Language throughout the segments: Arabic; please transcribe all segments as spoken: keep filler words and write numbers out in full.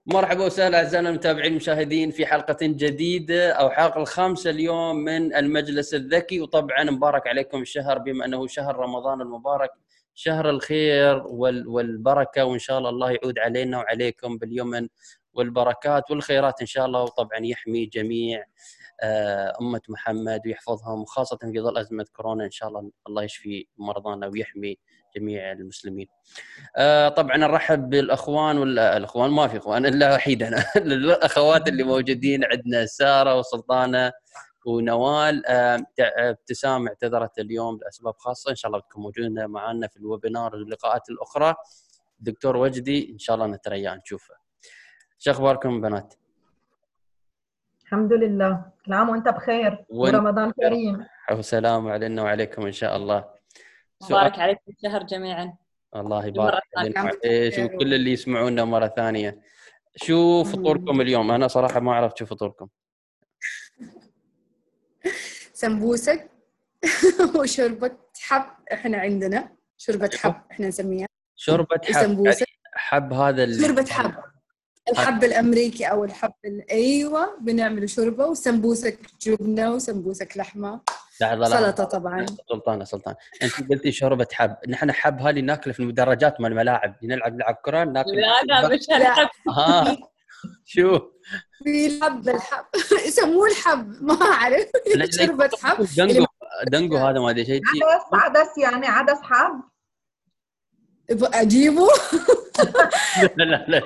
مرحبا وسهلا أعزائنا المتابعين المشاهدين في حلقة جديدة أو حلقة الخامسة اليوم من المجلس الذكي. وطبعا مبارك عليكم الشهر بما أنه شهر رمضان المبارك، شهر الخير والبركة، وإن شاء الله الله يعود علينا وعليكم باليمن والبركات والخيرات إن شاء الله. وطبعا يحمي جميع أمة محمد ويحفظهم، وخاصة في ظل أزمة كورونا إن شاء الله الله يشفي مرضانا ويحمي جميع المسلمين. آه طبعا نرحب بالاخوان ولا الاخوان ما في اخوان الا وحيد انا الاخوات اللي موجودين عندنا، ساره وسلطانه ونوال. آه ابتسام اعتذرت اليوم لاسباب خاصه، ان شاء الله تكون موجوده معنا في الويبينار واللقاءات الاخرى. الدكتور وجدي ان شاء الله نتريا نشوفه. شو اخباركم بنات؟ الحمد لله، كل عام وانت بخير ورمضان كريم. وسلام علينا وعليكم ان شاء الله. مبارك عليكم الشهر جميعا. الله يبارك علينا وعليك وكل اللي يسمعونا مرة ثانية. شو فطوركم اليوم؟ أنا صراحة ما أعرف شو فطوركم. سمبوسك وشوربة حب. إحنا عندنا شوربة حب إحنا نسميها شوربة حب. يعني حب هذا ال... شوربة حب، الحب الأمريكي أو الحب ال... أيوة بنعمل شوربة، وسمبوسك جبنة وسمبوسك لحمة، سلطة طبعا. سلطانة سلطان انت قلتي شوربة حب، نحن حب هذه ناكله في المدرجات مال الملاعب، نلعب لعب كرة ناكل. لا لا مش هالحب. ها شو في الحب الحب يسموه الحب ما اعرف. شوربة حب دنجو دنجو هذا ما ادري شيء. عدس عدس يعني عدس حب اجيبه. لا لا لا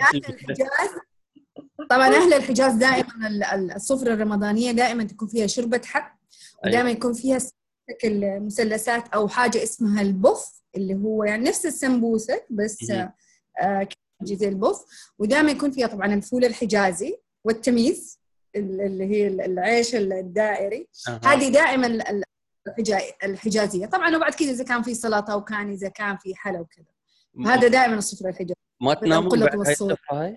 طبعا اهل الحجاز دائما السفرة الرمضانية دائما تكون فيها شوربة حب، ودائما يكون فيها المثلثات او حاجه اسمها البف اللي هو يعني نفس السمبوسك بس آه زي البف، ودائما يكون فيها طبعا الفول الحجازي والتميز اللي هي العيش الدائري. أه. هذه دائما الحجازيه طبعا، وبعد كذا اذا كان في سلطه وكان اذا كان في حلا وكذا، هذا دائما السفره الحجازيه. ما تنامون بعد هاي السفره هاي؟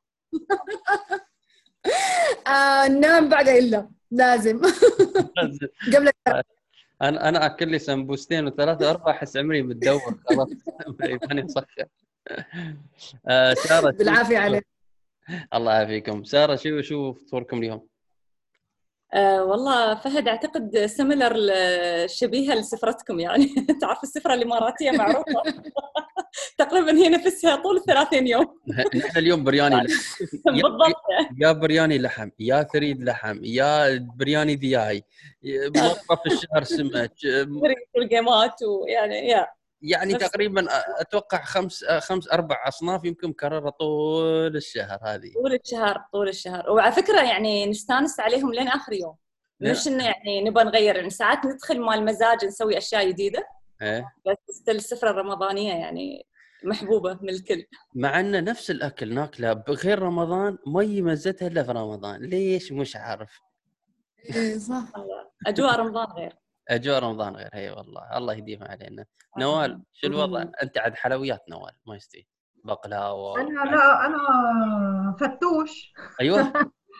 آه نام بعد الا لازم قبل. انا انا اكل لي سمبوستين وثلاثه اربعه احس عمري متدور خلاص ماني مصحى. آه ساره بالعافيه عليك. الله يعافيكم. ساره شو شو فطوركم اليوم؟ أه والله فهد اعتقد سيميلر شبيهه لسفرتكم، يعني تعرف السفره الاماراتيه معروفه تقريبا هي نفسها طول الثلاثين يوم. نحن اليوم برياني لحم بالضبط، يا برياني لحم يا ثريد لحم يا برياني دياي، موقف الشهر سمك والجيمات ويعني يا يعني تقريبا اتوقع خمس خمس اربع اصناف يمكن مكرره طول الشهر. هذه طول الشهر طول الشهر وعلى فكره يعني نستانس عليهم لين اخر يوم، مش انه يعني نبغى نغير، يعني ساعات ندخل مال مزاج نسوي اشياء جديده. ايه بس السفره الرمضانيه يعني محبوبه من الكل، مع ان نفس الاكل ناكله بغير رمضان ما يمزتها الا في رمضان. ليش مش عارف. ايه صح، اجواء رمضان غير اجواء رمضان غير. هي والله الله يديمها علينا. نوال شو الوضع؟ انت عاد حلويات نوال ما يستوي بقلاوه. انا لا انا فتوش. ايوه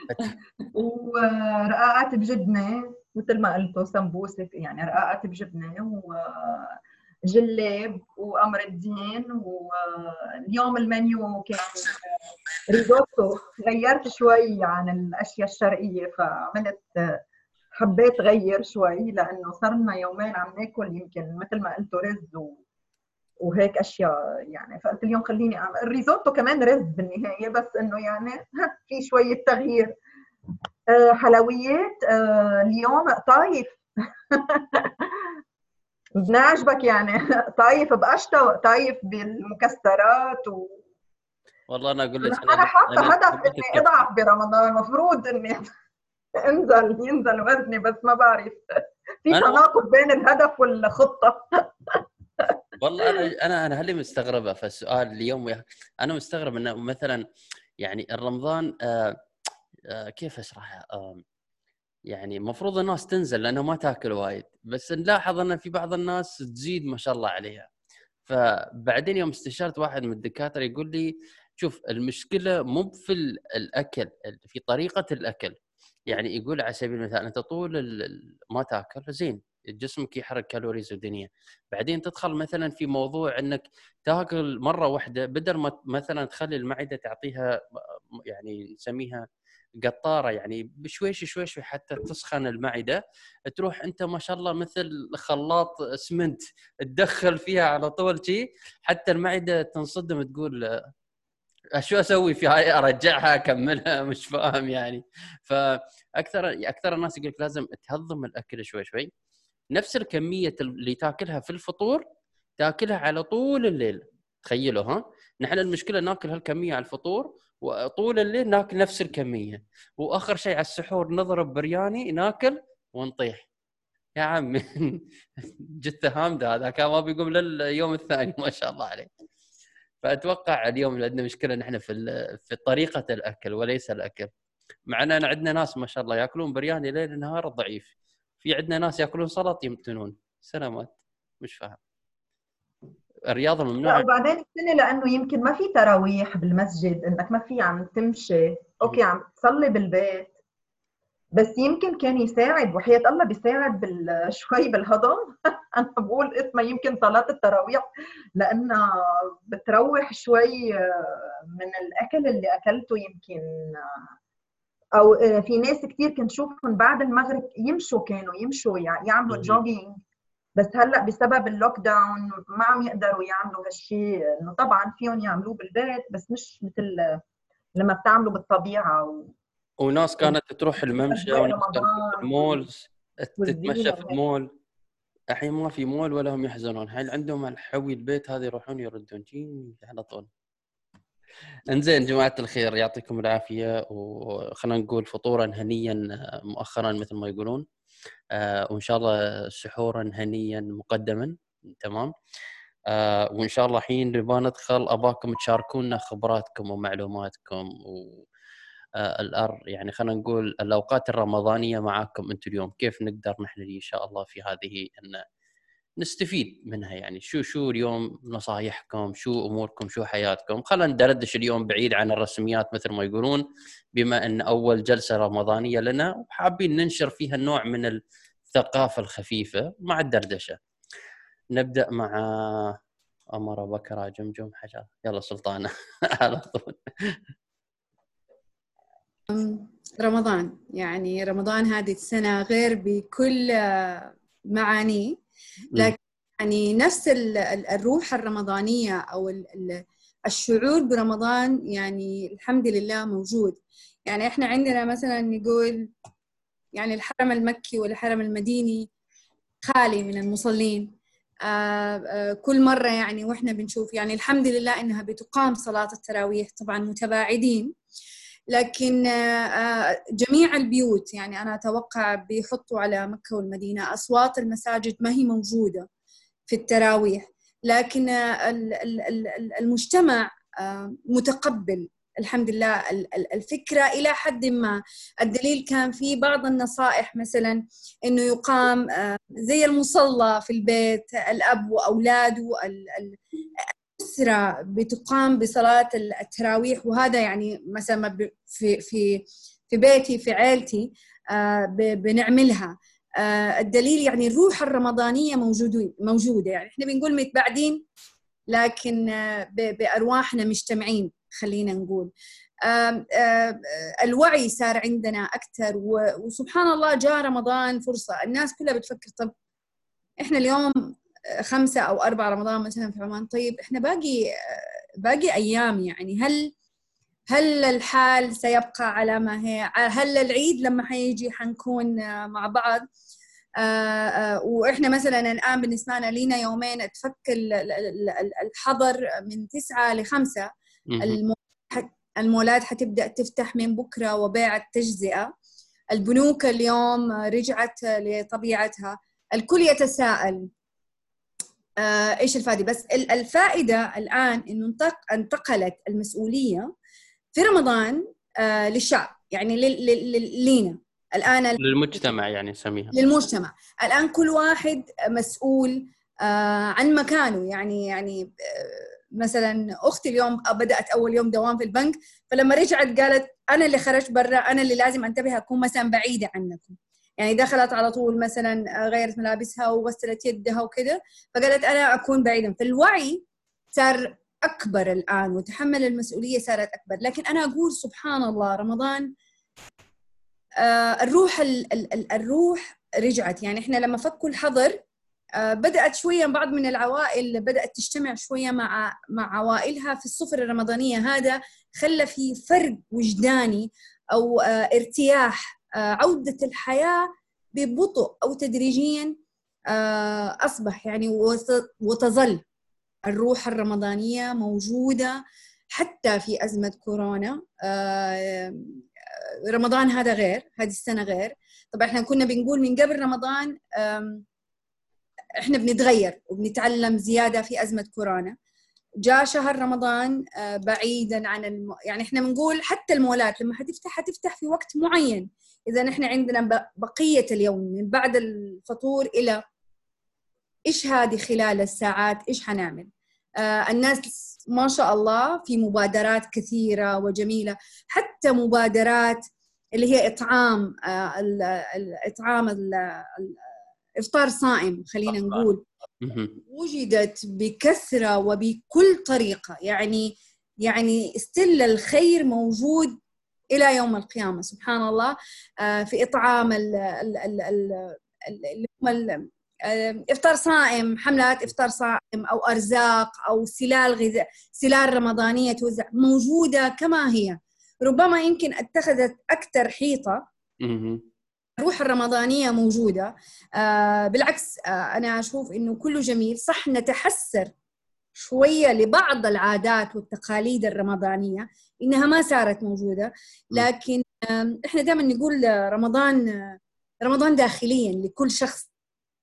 ورقاقات بجبنه مثل ما قلتوا سمبوسك، يعني رقاقات بجبنه وجلاب وقمر الدين. واليوم المنيو كان ريزوتو، غيرت شوي عن الاشياء الشرقيه فعملت حبيت غير شوي لانه صرنا يومين عم ناكل يمكن مثل ما قلتوا رز و... وهيك اشياء، يعني فقلت اليوم خليني اعمل الريزوتو كمان رز بالنهايه، بس انه يعني في شويه تغيير. أه حلويات أه اليوم طايف بنعجبك يعني طايف بقشطه طايف بالمكسرات و... والله انا اقول لك انا, أنا حاطه هدف اني اضعف برمضان، المفروض اني انزل ينزل وزني بس ما بعرف في تناقض بين الهدف والخطه. والله انا انا انا هلي مستغربه فالسؤال اليوم. انا مستغرب انه مثلا يعني الرمضان آه آه كيف اشرحها، آه يعني المفروض الناس تنزل لانه ما تاكل وايد، بس نلاحظ ان في بعض الناس تزيد ما شاء الله عليها. فبعدين يوم استشرت واحد من الدكاتره يقول لي شوف المشكله مو في الاكل، في طريقه الاكل. يعني يقول على سبيل المثال انت طول ما تاكل زين جسمك يحرق كالوريز ودنيا، بعدين تدخل مثلا في موضوع انك تاكل مره واحده بدل ما مثلا تخلي المعده تعطيها يعني نسميها قطاره، يعني بشويش شويش حتى تسخن المعده. تروح انت ما شاء الله مثل خلاط اسمنت تدخل فيها على طول شيء حتى المعده تنصدم، تقول شو اسوي في هاي، ارجعها اكملها، مش فاهم يعني. فاكثر اكثر الناس يقول لك لازم تهضم الاكل شوي شوي. نفس الكميه اللي تاكلها في الفطور تاكلها على طول الليل. تخيلوا ها، نحن المشكله ناكل هالكميه على الفطور وطول الليل ناكل نفس الكميه، واخر شيء على السحور نضرب برياني ناكل ونطيح. يا عم جثه هامده، هذا كان ما بيقوم لليوم الثاني ما شاء الله عليه. فاتوقع اليوم عندنا مشكله نحن في في طريقه الاكل وليس الاكل. معنا عندنا ناس ما شاء الله ياكلون برياني ليل نهار ضعيف، في عندنا ناس ياكلون سلطه يمتنون. سلامات، مش فاهم. الرياضه ممنوعه. لا وبعدين السنه لانه يمكن ما في تراويح بالمسجد، انك ما في عم تمشي، اوكي عم تصلي بالبيت، بس يمكن كان يساعد، وحياة الله بيساعد بال... شوي بالهضم. انا بقول اسمها يمكن صلاه التراويح، لانها بتروح شوي من الاكل اللي اكلته. يمكن او في ناس كثير كنت شوفهم بعد المغرب يمشوا، كانوا يمشوا يعني يعملوا جوجينج، بس هلا بسبب اللوك داون ما عم يقدروا يعملوا هالشيء. انه طبعا فيهم يعملوه بالبيت بس مش مثل لما بتعملوا بالطبيعه. و... وناس كانت تروح الممشى وناس كانت تروح المول تتمشى في والزينة. المول. الحين ما في مول ولا هم يحزنون، الحين عندهم الحوي البيت هذه يروحون يردون جي على طول. انزين جماعة الخير يعطيكم العافية، وخلنا نقول فطورا هنيا مؤخرا مثل ما يقولون، آه وإن شاء الله سحورا هنيا مقدما. تمام. آه وإن شاء الله حين نبغى ندخل أباكم تشاركونا خبراتكم ومعلوماتكم و آه الأر يعني خلنا نقول الأوقات الرمضانية معاكم أنتم اليوم، كيف نقدر نحن إن شاء الله في هذه أن نستفيد منها. يعني شو شو اليوم نصايحكم، شو أموركم، شو حياتكم. خلنا ندردش اليوم بعيد عن الرسميات مثل ما يقولون، بما أن أول جلسة رمضانية لنا وحابين ننشر فيها النوع من الثقافة الخفيفة مع الدردشة. نبدأ مع أمر بكرة جمجم حجر. يلا سلطانة على طول. رمضان، يعني رمضان هذه السنة غير بكل معانيه، لكن يعني نفس الروح الرمضانية أو الشعور برمضان يعني الحمد لله موجود. يعني إحنا عندنا مثلا نقول يعني الحرم المكي والحرم المديني خالي من المصلين آآ آآ كل مرة يعني وإحنا بنشوف يعني الحمد لله إنها بتقام صلاة التراويح، طبعا متباعدين، لكن جميع البيوت يعني أنا أتوقع بيحطوا على مكة والمدينة أصوات المساجد ما هي موجودة في التراويح، لكن المجتمع متقبل الحمد لله الفكرة إلى حد ما. الدليل كان في بعض النصائح مثلا إنه يقام زي المصلى في البيت، الأب وأولاده أسرة بتقام بصلاة التراويح، وهذا يعني مثلا في في في بيتي في عائلتي بنعملها. الدليل يعني الروح الرمضانية موجودة موجودة يعني إحنا بنقول متباعدين لكن بأرواحنا مجتمعين خلينا نقول. الوعي صار عندنا أكثر، وسبحان الله جاء رمضان فرصة. الناس كلها بتفكر طب إحنا اليوم خمسة أو أربعة رمضان مثلا في عمان، طيب إحنا باقي باقي أيام، يعني هل هل الحال سيبقى على ما هي؟ هل العيد لما حيجي حنكون مع بعض؟ وإحنا مثلا الآن بالنسبة لنا لينا يومين تفك الحظر من تسعة لخمسة، المولات حتبدأ تفتح من بكرة وبيع التجزئة، البنوك اليوم رجعت لطبيعتها، الكل يتساءل آه إيش الفائدة. بس الفائدة الآن إنه انتقلت المسؤولية في رمضان آه للشعب، يعني لينا الآن للمجتمع، يعني سميها للمجتمع. الآن كل واحد مسؤول آه عن مكانه. يعني يعني آه مثلا أختي اليوم بدأت أول يوم دوام في البنك، فلما رجعت قالت أنا اللي خرجت برا، أنا اللي لازم أنتبه أكون مثلا بعيدة عنكم. يعني دخلت على طول مثلا غيرت ملابسها وغسلت يدها وكده، فقالت أنا أكون بعيدة. فالوعي صار أكبر الآن وتحمل المسؤولية صارت أكبر. لكن أنا أقول سبحان الله رمضان آه الروح ال ال الروح رجعت. يعني إحنا لما فكوا الحظر آه بدأت شوية بعض من العوائل بدأت تجتمع شوية مع مع عوائلها في السفرة الرمضانية. هذا خلى في فرق وجداني أو آه ارتياح، آه عودة الحياة ببطء أو تدريجيا آه أصبح يعني وتظل الروح الرمضانية موجودة حتى في أزمة كورونا. آه رمضان هذا غير، هذه السنة غير. طبعا احنا كنا بنقول من قبل رمضان احنا بنتغير وبنتعلم زيادة في أزمة كورونا. جاء شهر رمضان بعيدا عن الم... يعني احنا بنقول حتى المولات لما هتفتح هتفتح في وقت معين. إذا نحن عندنا بقية اليوم من بعد الفطور إلى إيش هذه خلال الساعات إيش هنعمل. آه الناس ما شاء الله في مبادرات كثيرة وجميلة، حتى مبادرات اللي هي إطعام آه الإطعام الإفطار صائم خلينا نقول وجدت بكثرة وبكل طريقة. يعني يعني استل الخير موجود إلى يوم القيامة سبحان الله. آه في إطعام ال ال ال ال ال إفطار صائم، حملات إفطار صائم أو أرزاق أو سلال غذاء، سلال رمضانية توزع موجودة كما هي. ربما يمكن اتخذت أكثر حيطة. الروح الرمضانية موجودة. آه بالعكس آه أنا أشوف إنه كله جميل. صح نتحسر شوية لبعض العادات والتقاليد الرمضانية إنها ما صارت موجودة، لكن آه إحنا دائما نقول رمضان آه رمضان داخليا لكل شخص.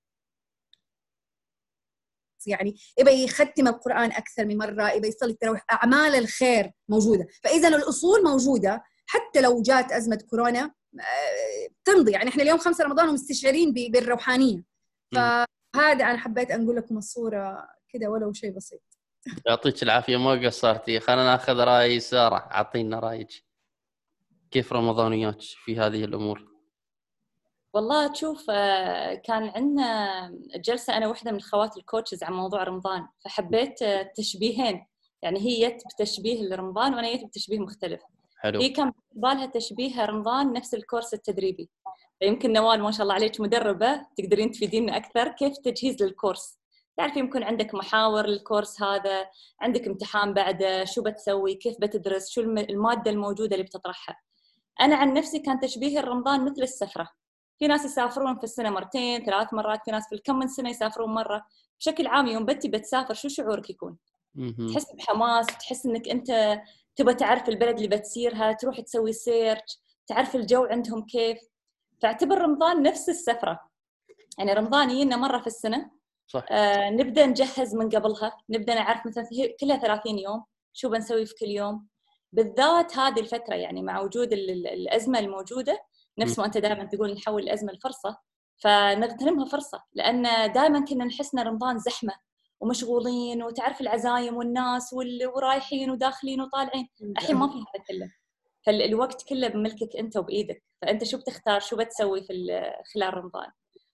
يعني يبقى يختم القرآن أكثر من مرة، يبقى يصلي التراويح، أعمال الخير موجودة. فإذا الأصول موجودة حتى لو جات أزمة كورونا تمضي. يعني إحنا اليوم خمسة رمضان ومستشعرين بالروحانية. فهذا أنا حبيت أقول لكم الصورة كده ولو شيء بسيط. يعطيك العافية ما قصرتي. خلينا ناخذ رأي سارة، أعطينا رأيك كيف رمضانيات في هذه الأمور. والله تشوف كان عندنا جلسة أنا واحدة من الخوات الكوتشز عن موضوع رمضان، فحبيت تشبيهين. يعني هي جت بتشبيه لرمضان وأنا جت بتشبيه مختلف. حلو. هي كان بالها تشبيه رمضان نفس الكورس التدريبي. يمكن نوال ما شاء الله عليك مدربة تقدرين تفيديننا أكثر كيف تجهيز للكورس. تعرفي يمكن عندك محاور للكورس هذا، عندك امتحان بعده، شو بتسوي، كيف بتدرس، شو المادة الموجودة اللي بتطرحها. أنا عن نفسي كان تشبيه رمضان مثل السفرة. في ناس يسافرون في السنة مرتين ثلاث مرات، في ناس في الكم من سنة يسافرون مرة. بشكل عام يوم بتي بتسافر شو شعورك يكون؟ تحس بحماس، تحس انك انت تبى تعرف البلد اللي بتسيرها، تروح تسوي سيرش، تعرف الجو عندهم كيف. فاعتبر رمضان نفس السفرة. يعني رمضان يجينا مرة في السنة. صح. آه نبدأ نجهز من قبلها، نبدأ نعرف مثلا كلها ثلاثين يوم شو بنسوي في كل يوم. بالذات هذه الفترة يعني مع وجود الأزمة الموجودة، نفس ما أنت دائما تقول نحول الأزمة لفرصة، فنغتنمها فرصة. لأن دائما كنا نحس إن رمضان زحمة ومشغولين وتعرف العزايم والناس ورايحين وداخلين وطالعين. الحين ما في هذا كله، فالوقت كله بملكك أنت وبإيدك. فأنت شو بتختار شو بتسوي في خلال رمضان.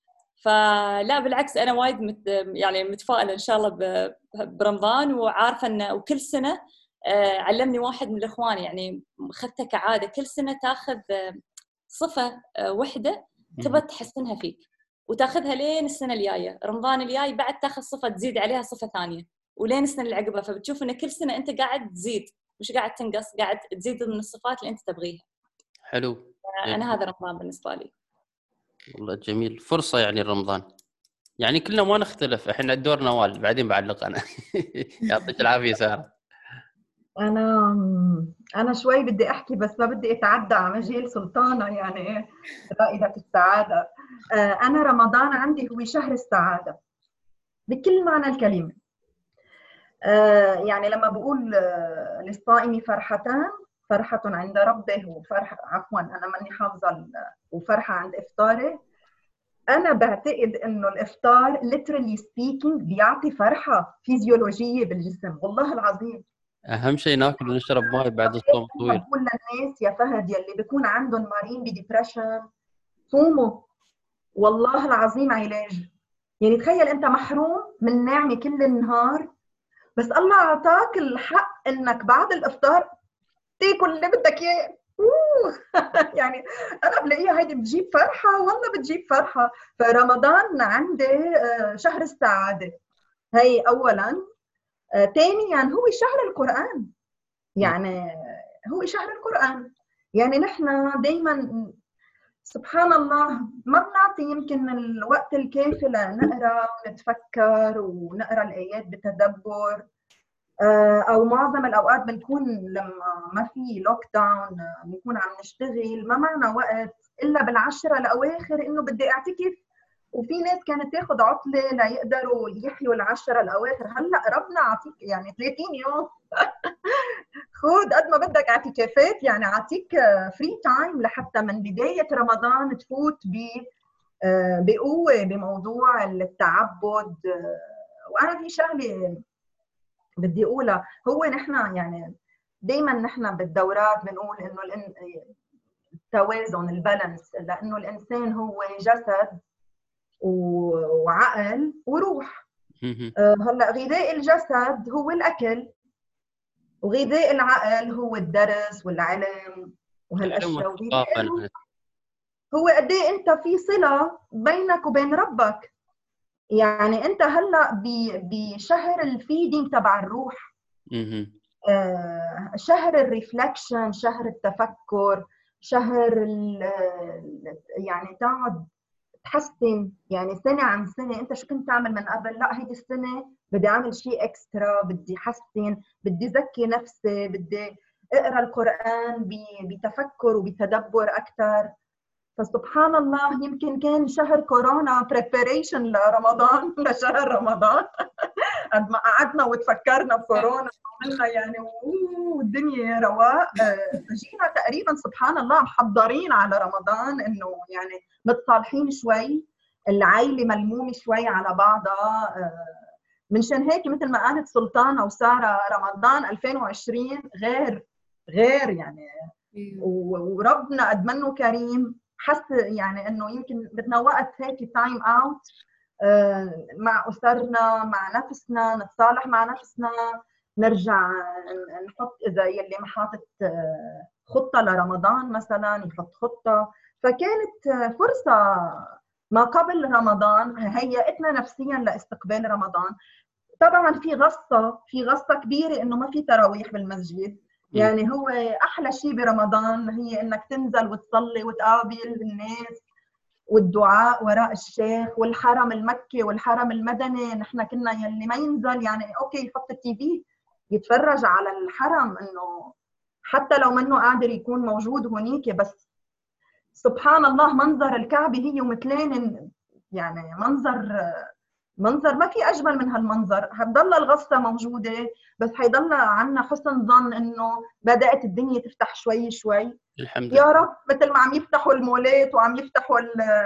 فلا بالعكس أنا وايد مت يعني متفائلة إن شاء الله برمضان، وعارفة إن وكل سنة علمني واحد من الإخوان يعني خدتها كعادة كل سنة تاخذ صفة واحدة تبى تحسنها فيك وتاخذها لين السنة الجاية. رمضان الجاي بعد تاخذ صفة تزيد عليها صفة ثانية ولين السنة اللي عقبها. فبتشوف إن كل سنة أنت قاعد تزيد مش قاعد تنقص، قاعد تزيد من الصفات اللي أنت تبغيها. حلو. أنا هذا رمضان بالنسبة لي. والله جميل. فرصة يعني رمضان. يعني كلنا ما نختلف. إحنا الدور نوال بعدين بعلق أنا. يعطيك العافية سارة. أنا أنا شوي بدي أحكي بس ما بدي أتعدى على مجال سلطانة يعني رائدة السعادة. أنا رمضان عندي هو شهر السعادة بكل معنى الكلمة. يعني لما بقول للصائم فرحتان، فرحة عند ربه وفرحة عفوا أنا ماني حافظة وفرحة عند إفطاره. أنا بعتقد إنه الإفطار literally speaking بيعطي فرحة فيزيولوجية بالجسم والله العظيم. أهم شيء ناكل ونشرب ماء بعد الصوم الطويل. بقول للناس يا فهد يلي بيكون عندهم مارين بديبريشن صوموا والله العظيم علاج. يعني تخيل أنت محروم من نعمة كل النهار بس الله اعطاك الحق انك بعد الافطار تاكل اللي بدك اياه. يعني انا بلاقيها هيدي بتجيب فرحه، والله بتجيب فرحه. فرمضان عندي شهر السعاده، هي اولا. ثانيا هو شهر القران، يعني هو شهر القران. يعني نحن دائما سبحان الله ما بنعطي يمكن الوقت الكافي لنقرا ونتفكر ونقرا الايات بتدبر، او معظم الاوقات بنكون لما ما في لوك داون بنكون عم نشتغل، ما معنا وقت الا بالعشره الاواخر انه بدي اعتكف. وفي ناس كانت تاخذ عطله ليقدروا يحيوا العشره الاواخر. هلا ربنا عطيك يعني ثلاثين يوم خذ قد ما بدك اعتكافات، يعني اعطيك فري تايم لحتى من بدايه رمضان تفوت ب بقوه بموضوع التعبد. وانا في شغله بدي اقولها، هو نحن يعني دائما نحن بالدورات بنقول انه التوازن، البالانس، لانه الانسان هو جسد وعقل وروح. هلا غذاء الجسد هو الاكل، وغذاء العقل هو الدرس والعلم وهالاشياء. وغذاء الروح هو قد ايه انت في صله بينك وبين ربك. يعني انت هلا بشهر الفيدينج تبع الروح، آه شهر الريفلكشن، شهر التفكر، شهر يعني تقعد تحسن. يعني سنه عن سنه انت شو كنت تعمل من قبل، لا هيدي السنه بدي اعمل شيء اكسترا، بدي احسن، بدي زكي نفسي، بدي اقرا القران بتفكر وبتدبر اكثر. فسبحان الله يمكن كان شهر كورونا بريباريشن لرمضان، لشهر رمضان. قد ما قعدنا وتفكرنا بكورونا وعملنا يعني والدنيا رواق، جينا تقريبا سبحان الله محضرين على رمضان، انه يعني متصالحين شوي، العائله ملمومه شوي على بعضها. منشان هيك مثل ما قالت سلطانه وساره، رمضان ألفين وعشرين غير غير يعني. وربنا قد منه كريم، حس يعني انه يمكن بدنا وقت هيك تايم اوت مع اسرنا، مع نفسنا، نتصالح مع نفسنا، نرجع نحط اذا يلي ما حاطط خطه لرمضان مثلا يحط خطه. فكانت فرصه ما قبل رمضان هيئتنا نفسيا لاستقبال رمضان. طبعا في غصه في غصه كبيره انه ما في تراويح بالمسجد. يعني هو احلى شيء برمضان هي انك تنزل وتصلي وتقابل الناس والدعاء وراء الشيخ، والحرم المكي والحرم المدني. نحن كنا يلي ما ينزل يعني اوكي يحط التي في يتفرج على الحرم، انه حتى لو منه قادر يكون موجود هونيك، بس سبحان الله منظر الكعبه هي ومثلين، يعني منظر منظر ما في اجمل من هالمنظر. هتضل الغصه موجوده، بس حيضل عنا حسن ظن انه بدات الدنيا تفتح شوي شوي الحمد يا لله. رب. مثل ما عم يفتحوا المولات وعم يفتحوا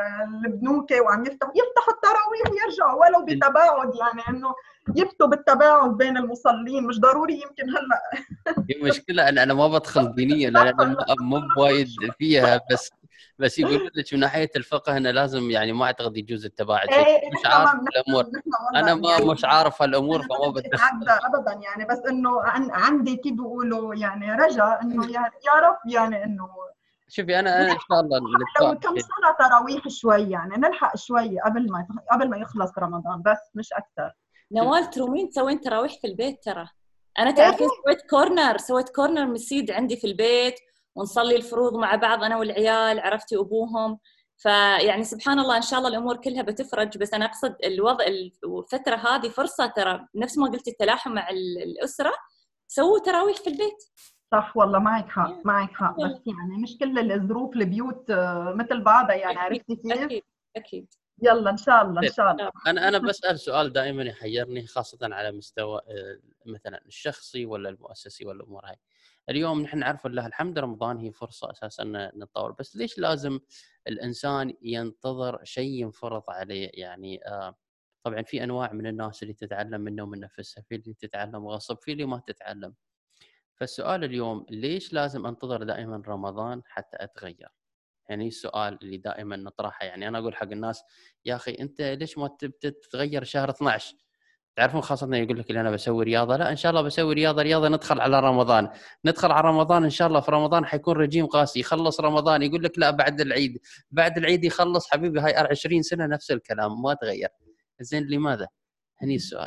البنوك وعم يفتحوا يفتحوا التراويح ويرجعوا ولو بتباعد، يعني انه يفتوا بالتباعد بين المصلين. مش ضروري يمكن هلا المشكله ان انا ما بدخل دينيا لان انا مو بوايد فيها، بس بس يقول لك من ناحيه الفقه انه لازم يعني ما اعتقد يجوز التباعد. ايه مش عارف الامور، انا ما يعني مش عارف هالامور أنا فما ما بدي بتدخل. اتعدى ابدا يعني، بس انه عندي كيف بيقولوا يعني رجاء انه يعني يا رب يعني انه شوفي انا انا ان شاء الله لو كم صلاه تراويح شوي يعني نلحق شوي قبل ما قبل ما يخلص رمضان، بس مش اكثر. نوال ترومين تسوين تراويح في البيت ترى. انا تعرفين سويت كورنر سويت كورنر مسيد عندي في البيت ونصلي الفروض مع بعض انا والعيال، عرفتي ابوهم. فيعني سبحان الله ان شاء الله الامور كلها بتفرج. بس انا اقصد الوضع الفتره هذه فرصه، ترى نفس ما قلتي التلاحم مع الاسره، سووا تراويح في البيت. صح والله معك حق معك حق، بس يعني مش كل الظروف البيوت مثل بعضها يعني، عرفتي كيف؟ اكيد اكيد. يلا ان شاء الله ان شاء الله. انا انا بسال سؤال دائما يحيرني خاصه على مستوى مثلا الشخصي ولا المؤسسي ولا الامور هاي. اليوم نحن نعرف لله الحمد رمضان هي فرصه اساسا نتطور، بس ليش لازم الانسان ينتظر شيء ينفرض عليه؟ يعني آه طبعا في انواع من الناس اللي تتعلم منه من نفسها، في اللي تتعلم غصب، في اللي ما تتعلم. فالسؤال اليوم ليش لازم انتظر دائما رمضان حتى اتغير؟ يعني السؤال اللي دائما نطرحه. يعني انا اقول حق الناس يا اخي انت ليش ما تتغير شهر اثنعش؟ تعرفون خاصة يقول لك اللي أنا بسوي رياضة، لا إن شاء الله بسوي رياضة رياضة ندخل على رمضان، ندخل على رمضان إن شاء الله في رمضان حيكون رجيم قاسي، يخلص رمضان يقول لك لا بعد العيد، بعد العيد يخلص حبيبي هاي عشرين سنة نفس الكلام ما تغير. زين لماذا؟ هني السؤال.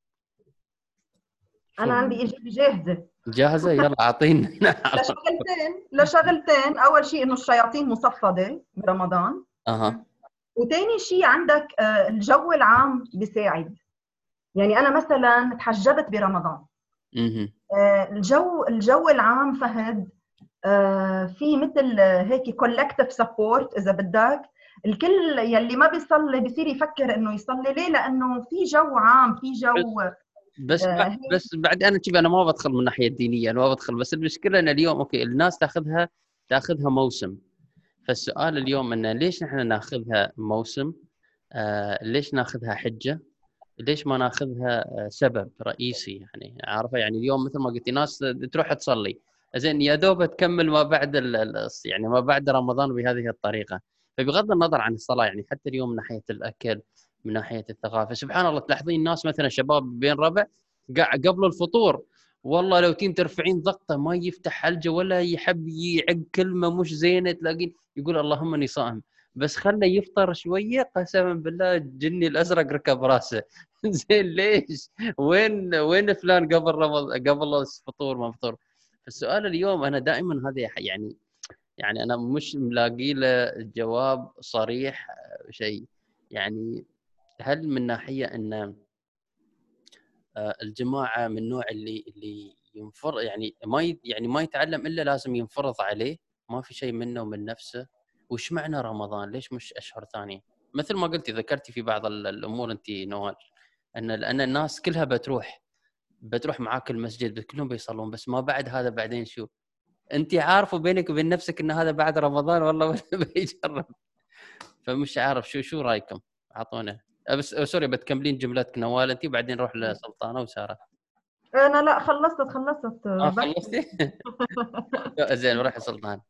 انا عندي اجابه جاهزه. جاهزة؟ يلا أعطينا. لشغلتين لشغلتين اول شيء انه الشياطين مصفده برمضان، اها، وثاني شيء عندك الجو العام بيساعد. يعني انا مثلا تحجبت برمضان، الجو الجو العام فهد في مثل هيك كولكتيف سبورت اذا بدك، الكل يلي ما بيصلي بيصير يفكر انه يصلي. ليه؟ لانه في جو عام، في جو. بس بعد بس بعد انا شوف انا ما بدخل من الناحيه الدينيه، انا ما بدخل، بس المشكله ان اليوم اوكي الناس تاخذها تاخذها موسم. فالسؤال اليوم انه ليش نحن ناخذها موسم؟ آه ليش ناخذها حجه؟ ليش ما ناخذها آه سبب رئيسي؟ يعني عارفه يعني اليوم مثل ما قلتي ناس تروح تصلي زين يا دوب تكمل ما بعد يعني ما بعد رمضان بهذه الطريقه. فبغض النظر عن الصلاه يعني حتى اليوم من ناحيه الاكل من ناحيه الثقافه سبحان الله تلاحظين الناس مثلا شباب بين ربع قبل الفطور والله لو تين ترفعين ضغطه ما يفتح حلجه ولا يحب يعق كلمه مش زينه تلاقين يقول اللهم اني صائم، بس خله يفطر شويه قسما بالله الجني الازرق ركب راسه. زين ليش؟ وين وين فلان قبل رمضان قبل الفطور ما فطور؟ فالسؤال اليوم انا دائما هذا يعني يعني انا مش ملاقي له جواب صريح شيء. يعني هل من ناحيه ان الجماعه من النوع اللي اللي ينفر يعني ما يعني ما يتعلم الا لازم ينفرض عليه، ما في شيء منه ومن نفسه؟ وش معنى رمضان؟ ليش مش اشهر ثانيه؟ مثل ما قلتي ذكرتي في بعض الامور انت نوال ان لان الناس كلها بتروح بتروح معاك المسجد كلهم بيصلون، بس ما بعد هذا بعدين شو؟ انت عارفه بينك وبين نفسك ان هذا بعد رمضان والله بيجرب. فمش عارف شو شو رايكم؟ اعطونا بس سوري بتكملين جملتك نوال انت وبعدين نروح لسلطانه وساره. انا لا خلصت خلصت اه خلصتي. زين روح سلطان.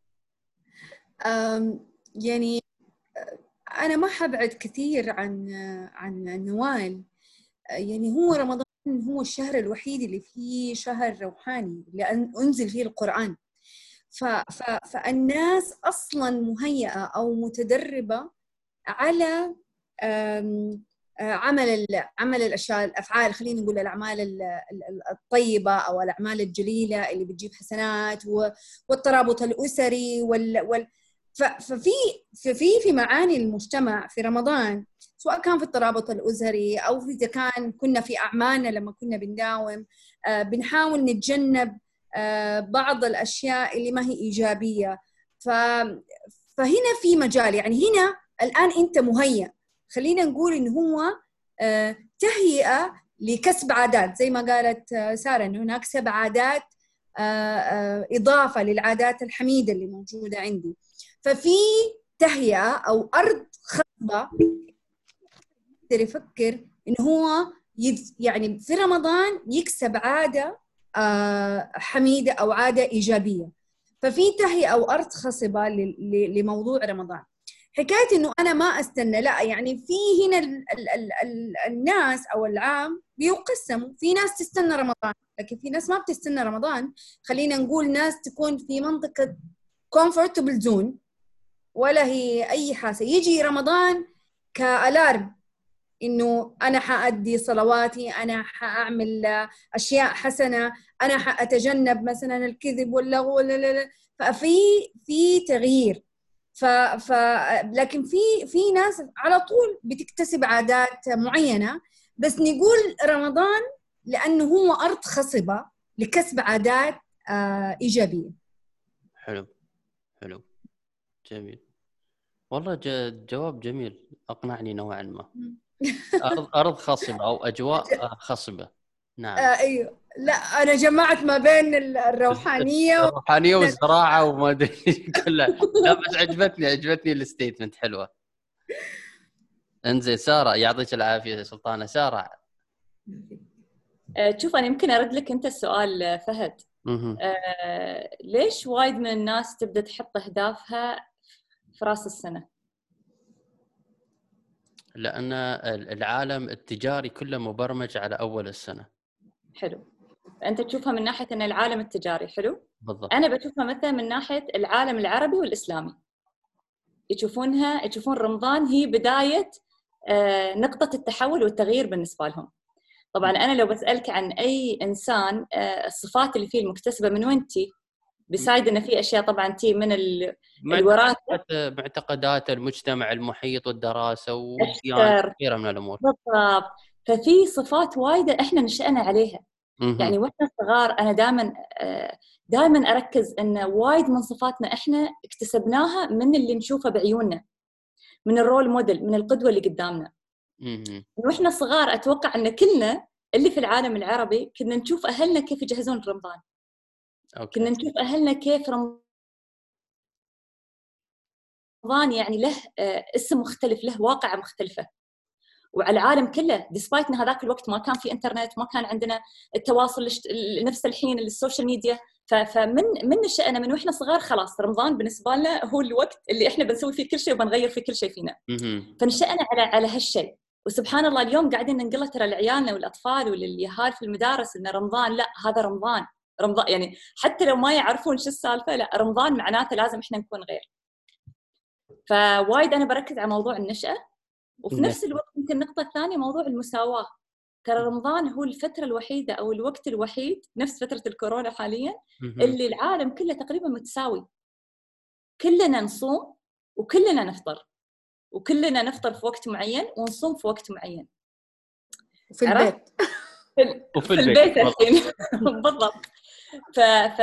يعني انا ما حبعد كثير عن عن نوال. يعني هو رمضان هو الشهر الوحيد اللي فيه شهر روحاني لأن أنزل فيه القرآن. ف ف فالناس أصلاً مهيئة أو متدربة على عمل عمل الأشياء الأفعال، خلينا نقول الأعمال الطيبة أو الأعمال الجليلة اللي بتجيب حسنات والترابط الأسري وال, وال ففي في في معاني المجتمع في رمضان، سواء كان في الترابط الأسري أو إذا كان كنا في أعمالنا لما كنا بنداوم آه بنحاول نتجنب آه بعض الأشياء اللي ما هي إيجابية. فهنا في مجال، يعني هنا الآن أنت مهيأ، خلينا نقول إن هو آه تهيئة لكسب عادات زي ما قالت آه سارة، إن هناك سبع عادات آه آه إضافة للعادات الحميدة اللي موجودة عندي. ففي تهيئة أو أرض خصبة يقدر يفكر إنه هو يعني في رمضان يكسب عادة حميدة أو عادة إيجابية. ففي تهيئة أو أرض خصبة لموضوع رمضان. حكاية إنه أنا ما أستنى، لا، يعني في هنا ال ال ال ال الناس أو العام بيقسموا، في ناس تستنى رمضان لكن في ناس ما بتستنى رمضان. خلينا نقول ناس تكون في منطقة comfortable zone ولا هي أي حاجة، يجي رمضان كألارم إنه أنا حأدي صلواتي، أنا حأعمل أشياء حسنة، أنا حأتجنب مثلا الكذب واللغو ولا لا لا. ففي في تغيير. ف ف لكن في في ناس على طول بتكتسب عادات معينة، بس نقول رمضان لأنه هو أرض خصبة لكسب عادات آه إيجابية. حلو حلو جميل والله. جواب جميل أقنعني نوعا ما. أرض أرض خصبة أو أجواء خصبة. نعم. آه أيوه. لا أنا جمعت ما بين الروحانية الروحانية والزراعة وما أدري كلها. لا بس عجبتني عجبتني الستيتمنت حلوة. انزين سارة يعطيك العافية سلطانة. سارة شوف أنا يمكن أرد لك أنت السؤال فهد. آه ليش وايد من الناس تبدأ تحط أهدافها في رأس السنة؟ لان العالم التجاري كله مبرمج على اول السنه. حلو. انت تشوفها من ناحيه ان العالم التجاري حلو. بالضبط. انا بشوفها مثلا من ناحيه العالم العربي والاسلامي، يشوفونها يشوفون رمضان هي بدايه آه نقطه التحول والتغيير بالنسبه لهم. طبعا انا لو بسالك عن اي انسان آه الصفات اللي فيه المكتسبه من وين تي، بسايد ان في اشياء طبعا تي من الوراثه، معتقدات المجتمع المحيط والدراسه والديانه كثيره من الامور. بالضبط. ففي صفات وايده احنا نشأنا عليها. يعني واحنا صغار انا دائما دائما اركز ان وايد من صفاتنا احنا اكتسبناها من اللي نشوفه بعيوننا، من الرول موديل، من القدوه اللي قدامنا. واحنا صغار اتوقع ان كلنا اللي في العالم العربي كنا نشوف اهلنا كيف يجهزون رمضان. أوكي. كنا نشوف اهلنا كيف رمضان يعني له اسم مختلف، له واقع مختلفه. وعلى العالم كله، ديسبايت ان هذاك الوقت ما كان في انترنت، ما كان عندنا التواصل نفس الحين السوشيال ميديا. فمن من شأننا من واحنا صغار خلاص رمضان بالنسبه لنا هو الوقت اللي احنا بنسوي فيه كل شيء وبنغير فيه كل شيء فينا. فنشأنا على على هالشيء. وسبحان الله اليوم قاعدين ننقله ترى لعيالنا والاطفال واليهال في المدارس ان رمضان لا هذا رمضان رمضان يعني حتى لو ما يعرفون شو السالفه، لا رمضان معناته لازم احنا نكون غير. فوايد انا بركز على موضوع النشأة. وفي نفس الوقت يمكن النقطة الثانية موضوع المساواة. ترى رمضان هو الفترة الوحيدة أو الوقت الوحيد نفس فترة الكورونا حاليا اللي العالم كله تقريبا متساوي. كلنا نصوم وكلنا نفطر، وكلنا نفطر في وقت معين ونصوم في وقت معين. في البيت. في, في البيت الحين. بالضبط. ف... ف...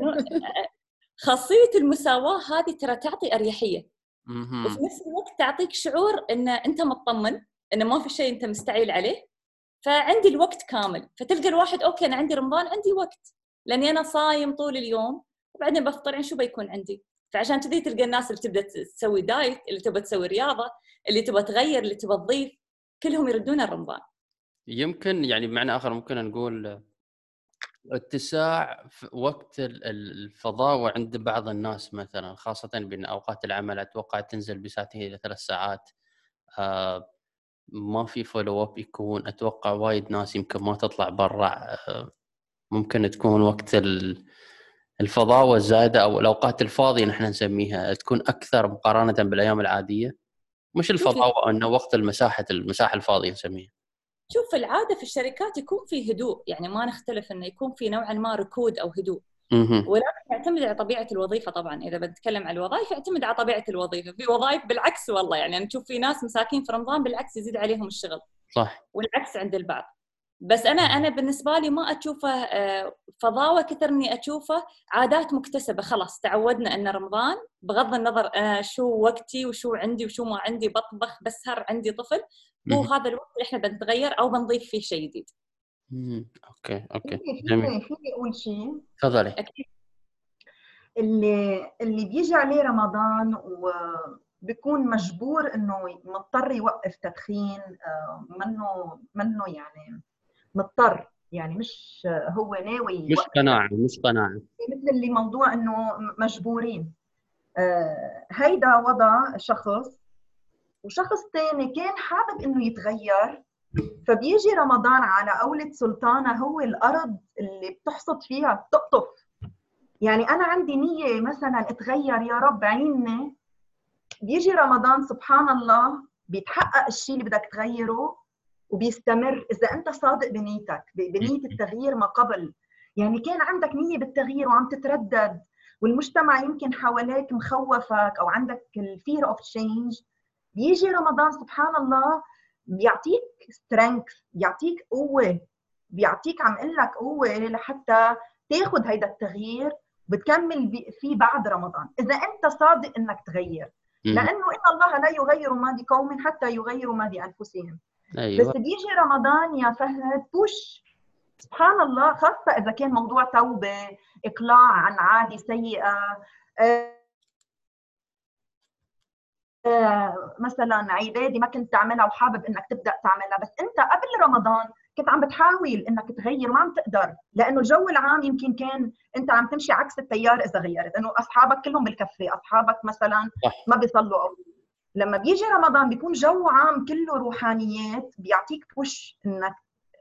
خاصية المساواة هذه ترى تعطي أريحية. وفي نفس الوقت تعطيك شعور ان انت مطمن، ان ما في شيء انت مستعيل عليه. فعندي الوقت كامل. فتلقى الواحد اوكي انا عندي رمضان عندي وقت لاني انا صايم طول اليوم وبعدين بفطر، يعني شو بيكون عندي. فعشان كذي تلقى الناس اللي تبدا تسوي دايت، اللي تبغى تسوي رياضه، اللي تبغى تغير، اللي تبغى تضيف، كلهم يردون رمضان. يمكن يعني بمعنى اخر ممكن نقول اتساع في وقت الفضاوة عند بعض الناس مثلا، خاصة بأن أوقات العمل أتوقع تنزل بساعتين إلى ثلاث ساعات. آه ما في فولو اب يكون، أتوقع وايد ناس يمكن ما تطلع برا. آه ممكن تكون وقت الفضاوة الزايدة أو الأوقات الفاضية نحن نسميها تكون أكثر مقارنة بالأيام العادية. مش الفضاوة، أنه وقت المساحة المساحة الفاضية نسميها. شوف العادة في الشركات يكون في هدوء، يعني ما نختلف انه يكون في نوعا ما ركود او هدوء، ولكن يعتمد على طبيعة الوظيفة. طبعا اذا بنتكلم عن الوظائف يعتمد على طبيعة الوظيفة. في وظائف بالعكس والله، يعني انا نشوف في ناس مساكين في رمضان بالعكس يزيد عليهم الشغل. صح. والعكس عند البعض. بس انا انا بالنسبة لي ما اشوفه فضاوة كثر اني اشوفه عادات مكتسبة. خلاص تعودنا ان رمضان بغض النظر انا شو وقتي وشو عندي وشو ما عندي، بطبخ بسهر عندي طفل، هو هذا الوقت اللي احنا بنتغير او بنضيف فيه شيء جديد. امم اوكي اوكي جميل. فيني اقول شيء؟ تفضلي. اكيد. اللي اللي بيجي عليه رمضان وبيكون مجبور انه مضطر يوقف تدخين، منه منه يعني مضطر، يعني مش هو ناوي مش قناعه مش قناعه مثل اللي موضوع انه مجبورين. هيدا وضع شخص، وشخص تاني كان حابب انه يتغير، فبيجي رمضان على قولة سلطانة هو الأرض اللي بتحصد فيها بتقطف. يعني أنا عندي نية مثلا اتغير يا رب عيني، بيجي رمضان سبحان الله بيتحقق الشيء اللي بدك تغيره وبيستمر إذا أنت صادق بنيتك، بنية التغيير ما قبل. يعني كان عندك نية بالتغيير وعم تتردد، والمجتمع يمكن حواليك مخوفك أو عندك الفير أوف تشينج، بيجي رمضان سبحان الله بيعطيك سترينث، بيعطيك قوة، بيعطيك عم اقول لك قوة لحتى تاخذ هيدا التغيير وبتكمل فيه بعد رمضان إذا أنت صادق إنك تغير. لأنه إن الله لا يغير ما بقوم حتى يغيروا ما بأنفسهم. أيوة. بس بيجي رمضان يا فهد بوش سبحان الله، خاصة إذا كان موضوع توبة، إقلاع عن عادة سيئة، أه أه مثلا عبادة ما كنت تعملها وحابب إنك تبدأ تعملها، بس أنت قبل رمضان كنت عم بتحاول إنك تغير وما عم تقدر، لأنه الجو العام يمكن كان أنت عم تمشي عكس التيار إذا غيرت، إنه أصحابك كلهم بالكفة، أصحابك مثلا ما بيصلوا أو لما بيجي رمضان بيكون جو عام كله روحانيات، بيعطيك بوش انك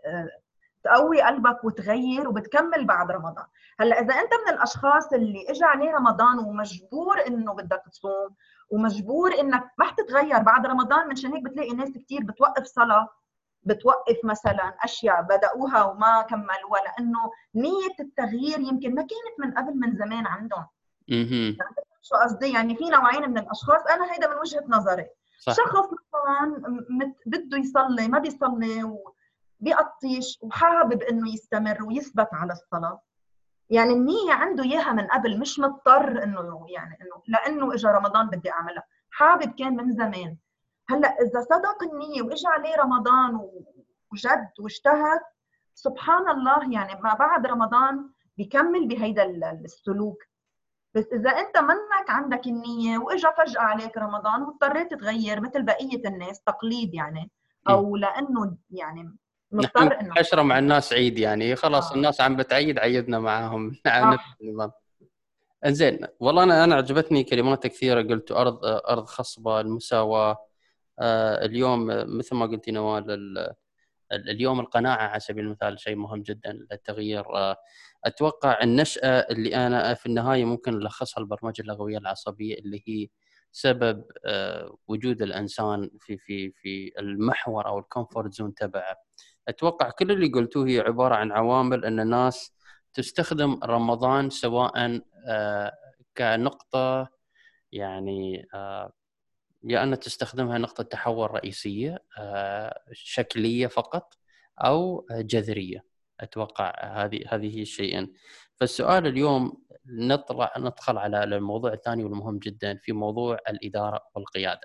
تقوي قلبك وتغير، وبتكمل بعد رمضان. هلا اذا انت من الاشخاص اللي اجى عليه رمضان ومجبور انه بدك تصوم ومجبور انك ما حتتغير بعد رمضان، منشان هيك بتلاقي ناس كثير بتوقف صلاه، بتوقف مثلا اشياء بداوها وما كملوها، لانه نيه التغيير يمكن ما كانت من قبل من زمان عندهم. اها شو قصدي؟ يعني في نوعين من الاشخاص، انا هيدا من وجهه نظري. صح. شخص مثلا بده يصلي ما بيصلي وبيقطش وحابب انه يستمر ويثبت على الصلاه، يعني النيه عنده اياها من قبل، مش مضطر انه يعني انه لانه اجى رمضان بدي اعملها، حابب كان من زمان. هلا اذا صدق النيه واجى عليه رمضان وجد واجتهد، سبحان الله يعني ما بعد رمضان بيكمل بهيدا السلوك. بس اذا انت منك عندك النيه واجى فجاه عليك رمضان واضطريت تغير مثل بقيه الناس تقليد يعني، او لانه يعني مضطر انه حشره مع الناس عيد يعني خلاص. آه. الناس عم بتعيد عيدنا معاهم على نفس النظام. انزين والله انا انا عجبتني كلمات كثيره قلت ارض ارض خصبه، المساواه. آه اليوم مثل ما قلتي نوال، اليوم القناعه على سبيل المثال شيء مهم جدا للتغيير. آه اتوقع النشأة اللي انا في النهايه ممكن نلخصها البرمجه اللغويه العصبيه، اللي هي سبب آه وجود الانسان في في في المحور او الكومفورت زون تبعه. اتوقع كل اللي قلتوه هي عباره عن عوامل ان الناس تستخدم رمضان سواء آه كنقطه يعني آه يا أن تستخدمها نقطة تحول رئيسية آه شكلية فقط أو جذرية. أتوقع هذه هذه هي الشيئين. فالسؤال اليوم نطلع ندخل على الموضوع الثاني والمهم جدا في موضوع الإدارة والقيادة.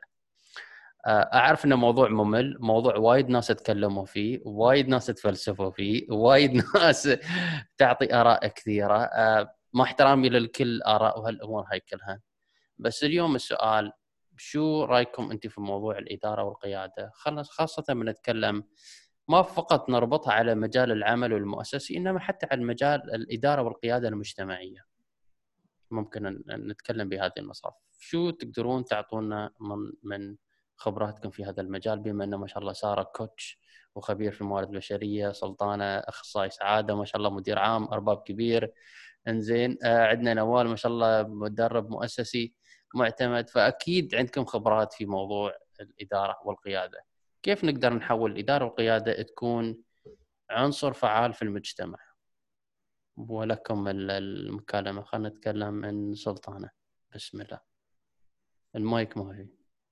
أعرف إنه موضوع ممل، موضوع وايد ناس تكلموا فيه، وايد ناس تفلسفوا فيه، وايد ناس تعطي آراء كثيرة، مع احترامي للكل آراء وهالأمور هاي كلها. بس اليوم السؤال، شو رأيكم أنت في موضوع الإدارة والقيادة؟ خاصة من نتكلم ما فقط نربطها على مجال العمل والمؤسسي، إنما حتى على مجال الإدارة والقيادة المجتمعية. ممكن نتكلم بهذه المصاف. شو تقدرون تعطونا من من خبراتكم في هذا المجال، بما أنه ما شاء الله سارة كوتش وخبير في الموارد البشرية، سلطانة أخصائي سعادة ما شاء الله مدير عام أرباب كبير، انزين آه عندنا نوال ما شاء الله مدرب مؤسسي معتمد، فأكيد عندكم خبرات في موضوع الإدارة والقيادة. كيف نقدر نحول الإدارة والقيادة تكون عنصر فعال في المجتمع؟ ولكم المكالمة. خلينا نتكلم من سلطانة. بسم الله، المايك مهي.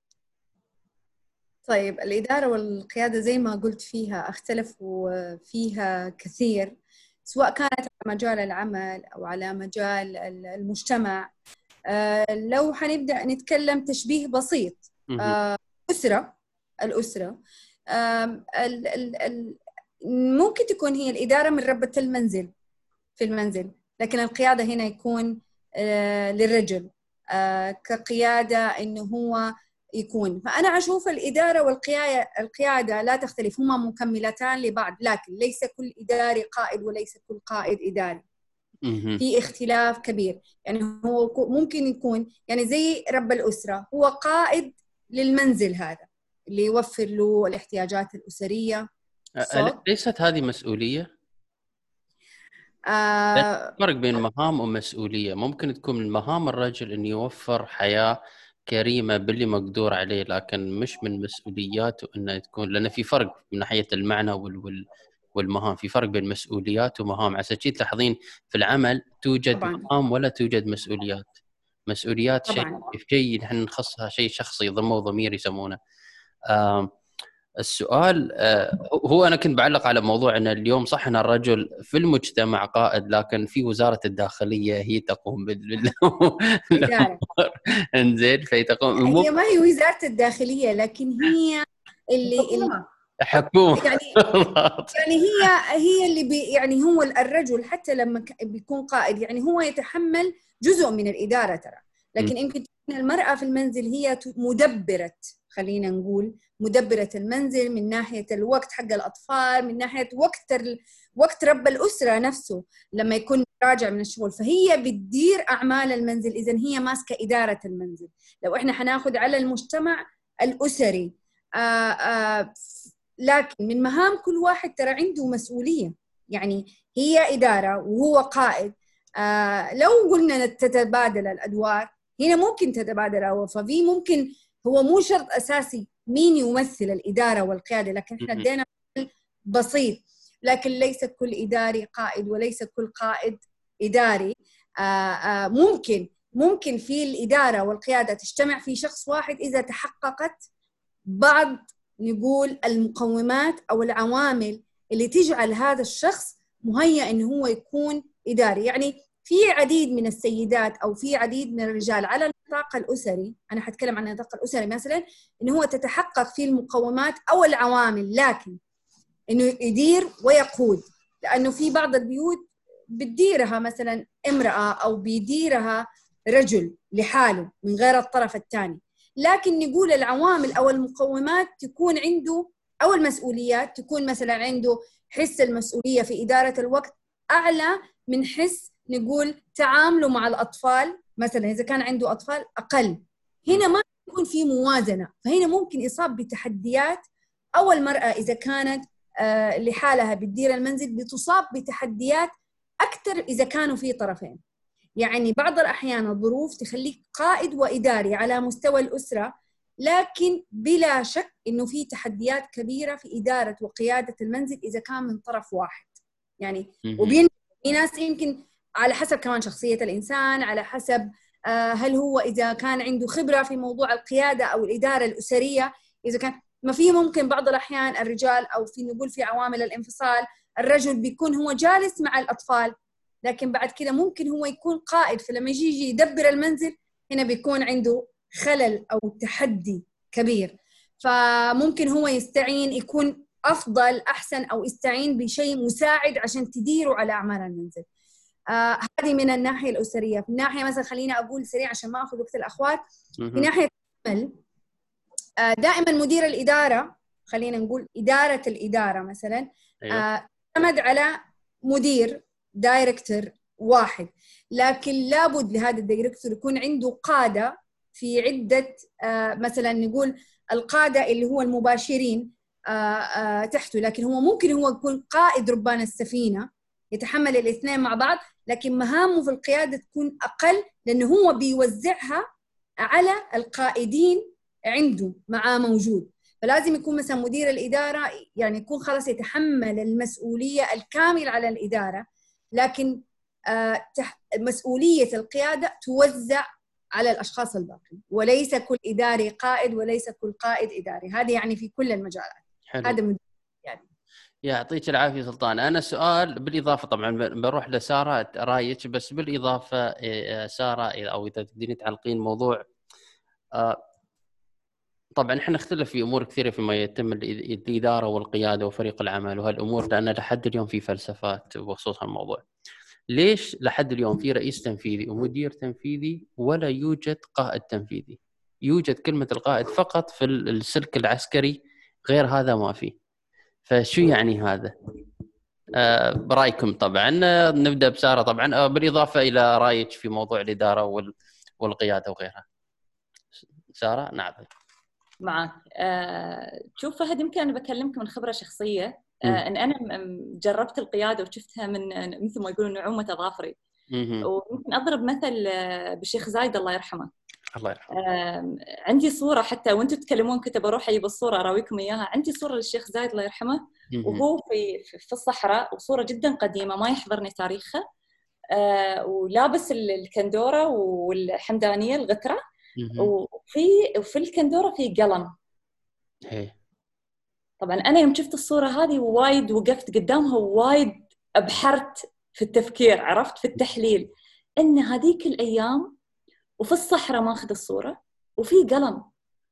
طيب الإدارة والقيادة زي ما قلت فيها أختلف فيها كثير، سواء كانت على مجال العمل أو على مجال المجتمع. آه لو حنبدأ نتكلم تشبيه بسيط، آه أسرة الأسرة آه ال ال ال ممكن تكون هي الإدارة من ربة المنزل في المنزل، لكن القيادة هنا يكون آه للرجل آه كقيادة إنه هو يكون. فأنا أشوف الإدارة والقيادة القيادة لا تختلف، هما مكملتان لبعض، لكن ليس كل إداري قائد وليس كل قائد إداري. في اختلاف كبير. يعني هو ممكن يكون يعني زي رب الأسرة، هو قائد للمنزل هذا اللي يوفر له الاحتياجات الأسرية. ليست هذه مسؤولية؟ آه فرق بين مهام ومسؤولية. ممكن تكون من مهام الرجل أن يوفر حياة كريمة باللي مقدور عليه، لكن مش من مسؤولياته أنه تكون، لأن في فرق من ناحية المعنى وال والمهام. في فرق بين مسؤوليات ومهام. عشان كذا تلاحظين في العمل توجد طبعاً مهام ولا توجد مسؤوليات. مسؤوليات شيء شيء نحن نخصها شيء شخصي، ضمه وضمير يسمونه. السؤال هو أنا كنت بعلق على موضوع أن اليوم صح أن الرجل في المجتمع قائد، لكن في وزارة الداخلية هي تقوم بالأمور. إنزين في تقوم. هي ما هي وزارة الداخلية، لكن هي اللي, اللي حكومة يعني يعني هي هي اللي بي يعني هو الرجل حتى لما بيكون قائد يعني هو يتحمل جزء من الإدارة ترى، لكن يمكن تكون المرأة في المنزل هي مدبرة، خلينا نقول مدبرة المنزل من ناحية الوقت حق الأطفال، من ناحية وقت ال... وقت رب الأسرة نفسه لما يكون راجع من الشغل، فهي بتدير أعمال المنزل. إذن هي ماسكة إدارة المنزل. لو إحنا حناخد على المجتمع الأسري. آآ آآ لكن من مهام كل واحد ترى عنده مسؤولية، يعني هي إدارة وهو قائد. آه لو قلنا تتبادل الأدوار هنا ممكن تتبادل الأدوار، ففي ممكن هو مو شرط أساسي مين يمثل الإدارة والقيادة، لكن إحنا ادينا بسيط. لكن ليس كل إداري قائد وليس كل قائد إداري. آه آه ممكن ممكن في الإدارة والقيادة تجتمع في شخص واحد إذا تحققت بعض نقول المقومات أو العوامل اللي تجعل هذا الشخص مهيأ إنه هو يكون إداري. يعني في عديد من السيدات أو في عديد من الرجال على النطاق الأسري، أنا حتكلم عن النطاق الأسري مثلا، إنه هو تتحقق فيه المقومات أو العوامل، لكن إنه يدير ويقود. لأنه في بعض البيوت بتديرها مثلا امرأة أو بيديرها رجل لحاله من غير الطرف الثاني، لكن نقول العوامل أو المقومات تكون عنده أو المسؤوليات تكون مثلا عنده حس المسؤولية في إدارة الوقت أعلى من حس نقول تعامله مع الأطفال مثلا، إذا كان عنده أطفال أقل. هنا ما يكون في موازنة، فهنا ممكن يصاب بتحديات. أو المرأة إذا كانت آه لحالها بتدير المنزل بتصاب بتحديات أكثر إذا كانوا في طرفين. يعني بعض الأحيان الظروف تخليك قائد وإداري على مستوى الأسرة، لكن بلا شك إنه في تحديات كبيرة في إدارة وقيادة المنزل إذا كان من طرف واحد. يعني وبين في ناس يمكن على حسب كمان شخصية الإنسان، على حسب آه هل هو إذا كان عنده خبرة في موضوع القيادة أو الإدارة الأسرية. إذا كان ما في ممكن بعض الأحيان الرجال أو في نقول في عوامل الانفصال الرجل بيكون هو جالس مع الأطفال، لكن بعد كده ممكن هو يكون قائد، فلما يجي يدبر المنزل هنا بيكون عنده خلل أو تحدي كبير، فممكن هو يستعين يكون أفضل أحسن أو يستعين بشيء مساعد عشان تديروا على أعمال المنزل. آه هذه من الناحية الأسرية. في الناحية مثلا خلينا أقول سريع عشان ما أخذ وقت الأخوات. في ناحية العمل آه دائما مدير الإدارة، خلينا نقول إدارة الإدارة مثلا آه تعتمد على مدير دايركتور واحد، لكن لابد لهذا الدايركتور يكون عنده قادة في عدة آه مثلا نقول القادة اللي هو المباشرين آه آه تحته، لكن هو ممكن هو يكون قائد ربان السفينة يتحمل الاثنين مع بعض، لكن مهامه في القيادة تكون أقل لأنه هو بيوزعها على القائدين عنده معاه موجود. فلازم يكون مثلا مدير الإدارة يعني يكون خلاص يتحمل المسؤولية الكاملة على الإدارة، لكن آه مسؤولية القيادة توزع على الأشخاص الباقين، وليس كل إداري قائد وليس كل قائد إداري. هذا يعني في كل المجالات. حلو. هذا من يعني يعطيك العافية سلطان. أنا سؤال بالإضافة طبعا بروح لسارة رايك، بس بالإضافة سارة أو إذا تقدرين تعلقين موضوع آه طبعا احنا نختلف في امور كثيره فيما يتم الاداره والقياده وفريق العمل وهالامور، لان لحد اليوم في فلسفات بخصوص الموضوع. ليش لحد اليوم في رئيس تنفيذي ومدير تنفيذي ولا يوجد قائد تنفيذي؟ يوجد كلمه القائد فقط في السلك العسكري، غير هذا ما في. فشو يعني هذا؟ آه برايكم طبعا. نبدا بساره طبعا، آه بالاضافه الى رايك في موضوع الاداره والقياده وغيرها. ساره. نعم معك. آه، شوف فهد، يمكن أنا بكلمك من خبرة شخصية. آه، أن أنا جربت القيادة وشفتها من مثل ما يقولون نعومة أظافري. وممكن أضرب مثل بالشيخ زايد الله يرحمه. الله يرحمه. آه، عندي صورة حتى وأنتم تتكلمون كنت بروح أجيب الصورة أراويكم إياها. عندي صورة للشيخ زايد الله يرحمه وهو في في الصحراء، وصورة جدا قديمة ما يحضرني تاريخها. آه، ولابس الكندورة والحمدانية الغترة، وفي وفي الكندورة في قلم. هي. طبعا أنا يوم شفت الصورة هذه وايد وقفت قدامها وايد أبحرت في التفكير، عرفت في التحليل إن هذيك الأيام وفي الصحراء ماخذ الصورة وفي قلم.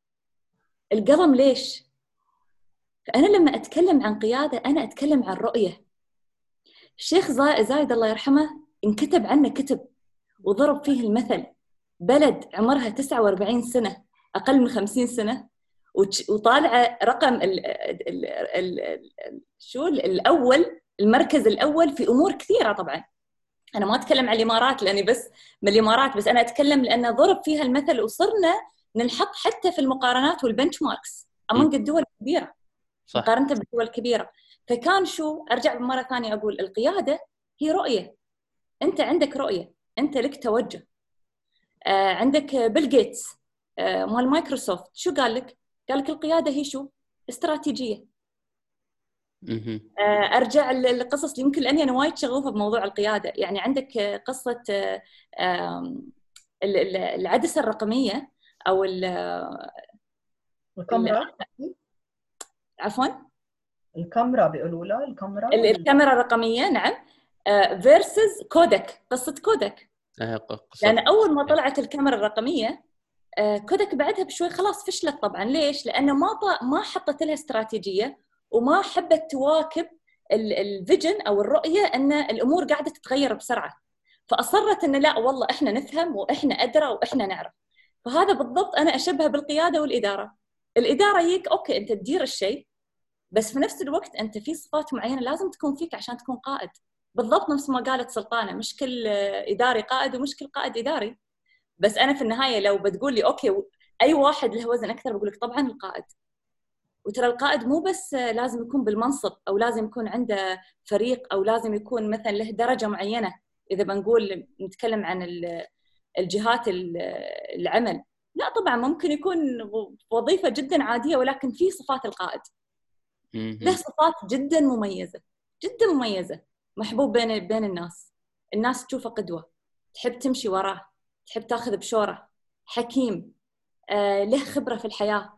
القلم ليش؟ فأنا لما أتكلم عن قيادة أنا أتكلم عن رؤية. الشيخ زايد الله يرحمه انكتب عنه كتب وضرب فيه المثل. بلد عمرها تسعة وأربعين سنة، أقل من خمسين سنة، وطالع رقم ال ال ال ال شو الأول، المركز الأول في أمور كثيرة. طبعا أنا ما أتكلم عن الإمارات لأني بس من الإمارات، بس أنا أتكلم لأن ضرب فيها المثل وصرنا ننحط حتى في المقارنات والبنش ماركس امong الدول الكبيره مقارنه بالدول الكبيره. فكان شو ارجع مره ثانيه اقول القياده هي رؤيه. انت عندك رؤيه، انت لك توجه. آه عندك بيل جيتس آه مال مايكروسوفت شو قال لك؟ قال لك القياده هي شو؟ استراتيجيه. آه ارجع للقصص اللي يمكن لاني انا وايد شغوفه بموضوع القياده. يعني عندك قصه آه آه العدسه الرقميه او الكاميرا، عفوا الكاميرا بيقولوا لها الكاميرا الكاميرا الرقميه، نعم، فيرسز كودك، قصه كودك. لان اول ما طلعت الكاميرا الرقميه كودك بعدها بشوي خلاص فشلت طبعا. ليش؟ لانه ما ما حطت لها استراتيجيه وما حبت تواكب الفيجن او الرؤيه ان الامور قاعده تتغير بسرعه. فاصرت ان لا والله احنا نفهم واحنا ادرى واحنا نعرف. فهذا بالضبط انا اشبهه بالقياده والاداره. الاداره هيك اوكي انت تدير الشيء، بس في نفس الوقت انت في صفات معينه لازم تكون فيك عشان تكون قائد. بالضبط نفس ما قالت سلطانه، مش كل اداري قائد ومش كل قائد اداري. بس انا في النهايه لو بتقول لي اوكي اي واحد له وزن اكثر بقول لك طبعا القائد. وترى القائد مو بس لازم يكون بالمنصب او لازم يكون عنده فريق او لازم يكون مثلا له درجه معينه. اذا بنقول نتكلم عن الجهات العمل، لا طبعا ممكن يكون وظيفه جدا عاديه ولكن في صفات القائد. له صفات جدا مميزه جدا مميزه، محبوب بين بين الناس، الناس تشوفه قدوه، تحب تمشي وراه، تحب تاخذ بشوره، حكيم، آه، له خبره في الحياه،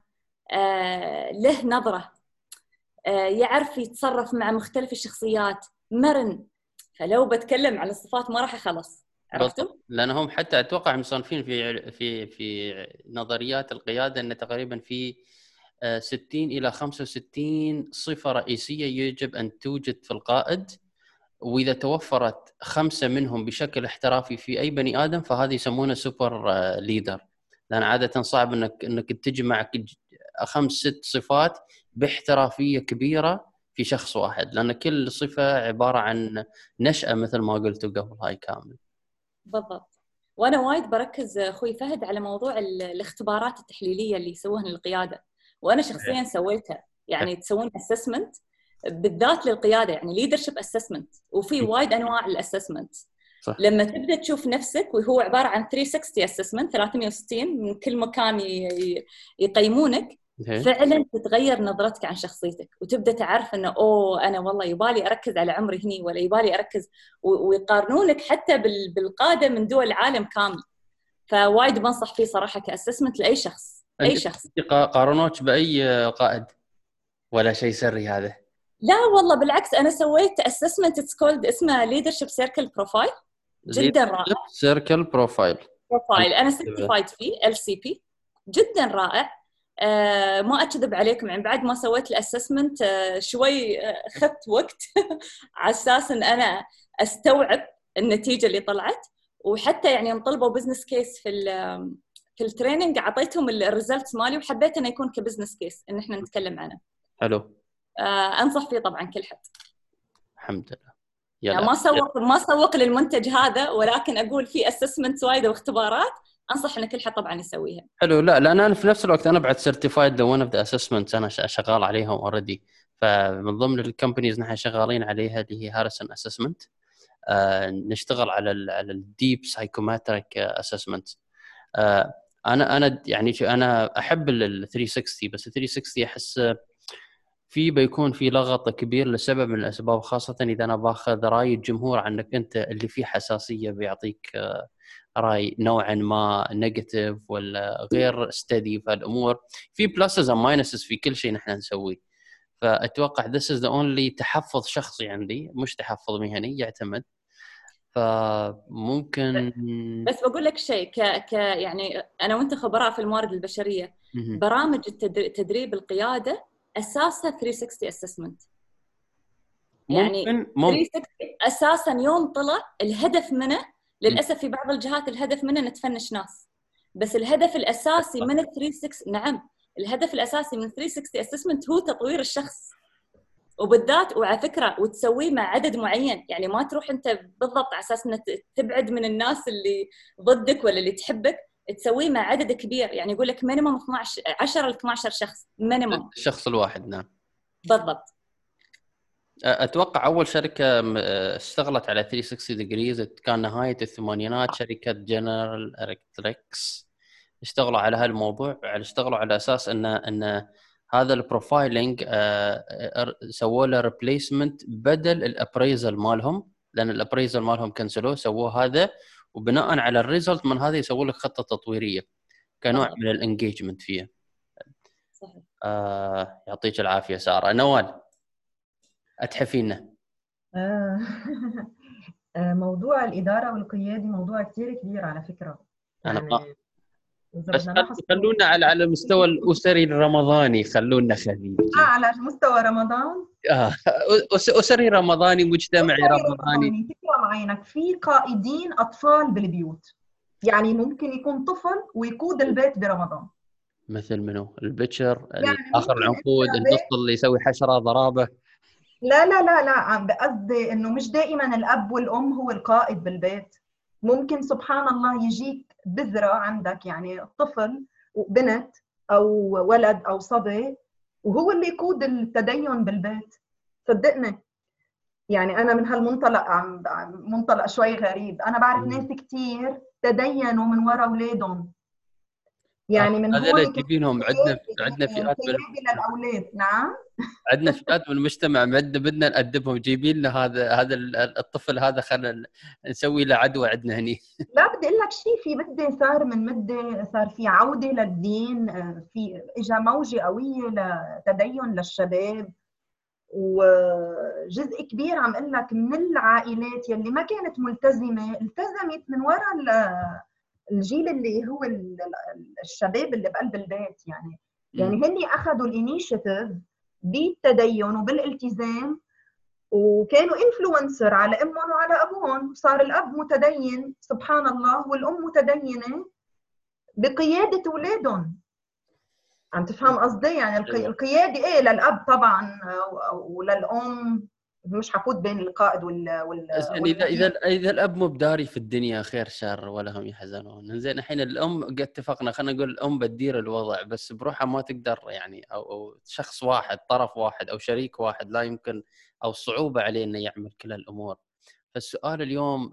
آه، له نظره، آه، يعرف يتصرف مع مختلف الشخصيات، مرن. فلو بتكلم عن الصفات ما راح اخلص. عرفتوا؟ لانهم حتى اتوقع مصنفين في في في نظريات القياده ان تقريبا في ستين إلى خمسة وستين صفة رئيسية يجب أن توجد في القائد، وإذا توفرت خمسة منهم بشكل احترافي في أي بني آدم فهذه يسمونه سوبر ليدر. لأن عادة صعب أنك أنك تجمع خمس ست صفات باحترافية كبيرة في شخص واحد، لأن كل صفة عبارة عن نشأة مثل ما قلت قبل هاي كامل. بالضبط. وأنا وايد بركز أخوي فهد على موضوع الاختبارات التحليلية اللي يسووها للقيادة، وانا شخصيا سويتها. يعني تسوون اسسمنت بالذات للقياده، يعني ليدرشيب اسسمنت، وفي وايد انواع الاسسمنت. لما تبدا تشوف نفسك، وهو عباره عن ثلاثمية وستين اسسمنت، ثلاثمية وستين من كل مكان يقيمونك، فعلا تتغير نظرتك عن شخصيتك وتبدا تعرف انه اوه انا والله يبالي اركز على عمري هني، ولا يبالي اركز، ويقارنونك حتى بالقاده من دول العالم كامل. فوايد بنصح فيه صراحه كاسسمنت لاي شخص. اي شخص. قارنوك باي قائد ولا شيء سري هذا؟ لا والله بالعكس، انا سويت اسسمنت اتس كولد اسمه ليدرشيب سيركل بروفايل، جدا رائع. سيركل بروفايل بروفايل انا سيرتيفايد فيه ال سي بي، جدا رائع. آه ما اكذب عليكم، يعني بعد ما سويت الاسسمنت آه شوي آه اخذت وقت على اساس ان انا استوعب النتيجه اللي طلعت. وحتى يعني انطلبوا بزنس كيس في في التريننج، اعطيتهم الريزلتس مالي وحبيت انه يكون كبزنس كيس ان احنا نتكلم عنه. حلو. آه انصح فيه طبعا كل حد. الحمد لله. يعني ما سوق ما سوق للمنتج هذا، ولكن اقول في اسسمنت وايد واختبارات انصح ان كل حد طبعا يسويها. حلو. لا لان انا في نفس الوقت انا بعد سيرتيفايد ون اوف ذا اسسمنتس، انا شغال عليهم اوريدي. فمن ضمن الكومبانيز نحن شغالين عليها اللي هي هاريسون اسسمنت. آه نشتغل على ال على الديب سايكوماتريك اسسمنت. آه انا انا يعني انا احب ال ثلاثمية وستين، بس ال ثلاثمية وستين احس في بيكون في لغط كبير لسبب من الاسباب، خاصه اذا انا باخذ راي الجمهور عنك انت اللي فيه حساسيه، بيعطيك راي نوعا ما نيجاتيف ولا غير ستدي. فالامور في بلسز اند ماينسز في كل شيء نحن نسويه. فاتوقع this is the only تحفظ شخصي عندي، مش تحفظ مهني، يعتمد. فممكن بس بقول لك شيء ك... ك يعني انا وانت خبراء في الموارد البشريه، برامج التدريب تدريب القياده اساسها ثلاثمية وستين اسسمنت. يعني ممكن ممكن اساسا يوم طلع الهدف منه، للاسف في بعض الجهات الهدف منه نتفنش ناس، بس الهدف الاساسي من ال ثلاثمية وستين، نعم الهدف الاساسي من ثلاثمية وستين اسسمنت هو تطوير الشخص، وبالذات وعلى فكره وتسويه مع عدد معين. يعني ما تروح انت بالضبط على اساس انك تبعد من الناس اللي ضدك ولا اللي تحبك، تسويه مع عدد كبير، يعني يقول لك مينيمم اثناشر عشرة ل اثناشر شخص مينيمم. الشخص الواحد. نعم بالضبط. اتوقع اول شركه اشتغلت على ثلاثمية وستين ديجريز كان نهايه الثمانينات، شركه جنرال الكتريكس اشتغلوا على هالموضوع، اشتغلوا على اساس ان ان هذا البروفايلنج سووا له ريبليسمنت بدل الابريزل مالهم، لان الابريزل مالهم كنسلوه، سووه هذا، وبناء على الريزلت من هذا يسووا لك خطه تطويريه كنوع صحيح. من الانجيجمنت فيه. صحيح. آه يعطيك العافيه ساره. نوال اتحفينا. آه، موضوع الإدارة والقيادة موضوع كتير كبير على فكرة. انا يعني ما إذا بس بدنا نحصر خلونا على على المستوى الاسري الرمضاني، خلونا خفيف. آه على مستوى رمضان. اه أس- اسري رمضاني، مجتمعي أسري رمضاني. رمضاني، تكرم عينك، في قائدين أطفال بالبيوت، يعني ممكن يكون طفل ويقود البيت برمضان. مثل منو؟ البتشر، يعني اخر ممكن العنقود، انت النص بيت، اللي يسوي حشره ضرابه. لا لا لا لا عم بقصدي انه مش دائما الاب والام هو القائد بالبيت. ممكن سبحان الله يجيك بذرة عندك، يعني طفل وبنت او ولد او صبي، وهو اللي يقود التدين بالبيت. صدقني، يعني انا من هالمنطلق، عم منطلق شوي غريب، انا بعرف ناس كتير تدينوا من وراء اولادهم، يعني من هذا اللي هون تجيبينهم عندنا عندنا فئات من قيادة للاولاد. نعم، عندنا فئات من المجتمع معد بدنا نأدبهم، جايبين لنا هذا هذا الطفل هذا، خلينا نسوي له عدوى عندنا هني. لا بدي اقول لك شيء، في مده صار من مده صار في عوده للدين، في اجى موجه قويه لتدين للشباب، وجزء كبير عم اقول لك من العائلات يلي ما كانت ملتزمه التزمت من وراء الجيل اللي هو الشباب اللي بقلب البيت. يعني يعني هني اخذوا الانيشيتيف بالتدين وبالالتزام، وكانوا انفلونسر على امهم وعلى ابوهم، صار الاب متدين سبحان الله والام متدينه بقياده اولادهم. عم تفهم قصدي؟ يعني القياده ايه للاب طبعا وللام، مش حفوت بين القائد وال وال زين اذا اذا اذا الاب مو بداري في الدنيا خير شر ولا هم يحزنون. زين الحين الام قد اتفقنا، خلينا نقول الام بتدير الوضع بس بروحها ما تقدر، يعني او او شخص واحد، طرف واحد او شريك واحد لا يمكن، او صعوبه عليه انه يعمل كل الامور. فالسؤال اليوم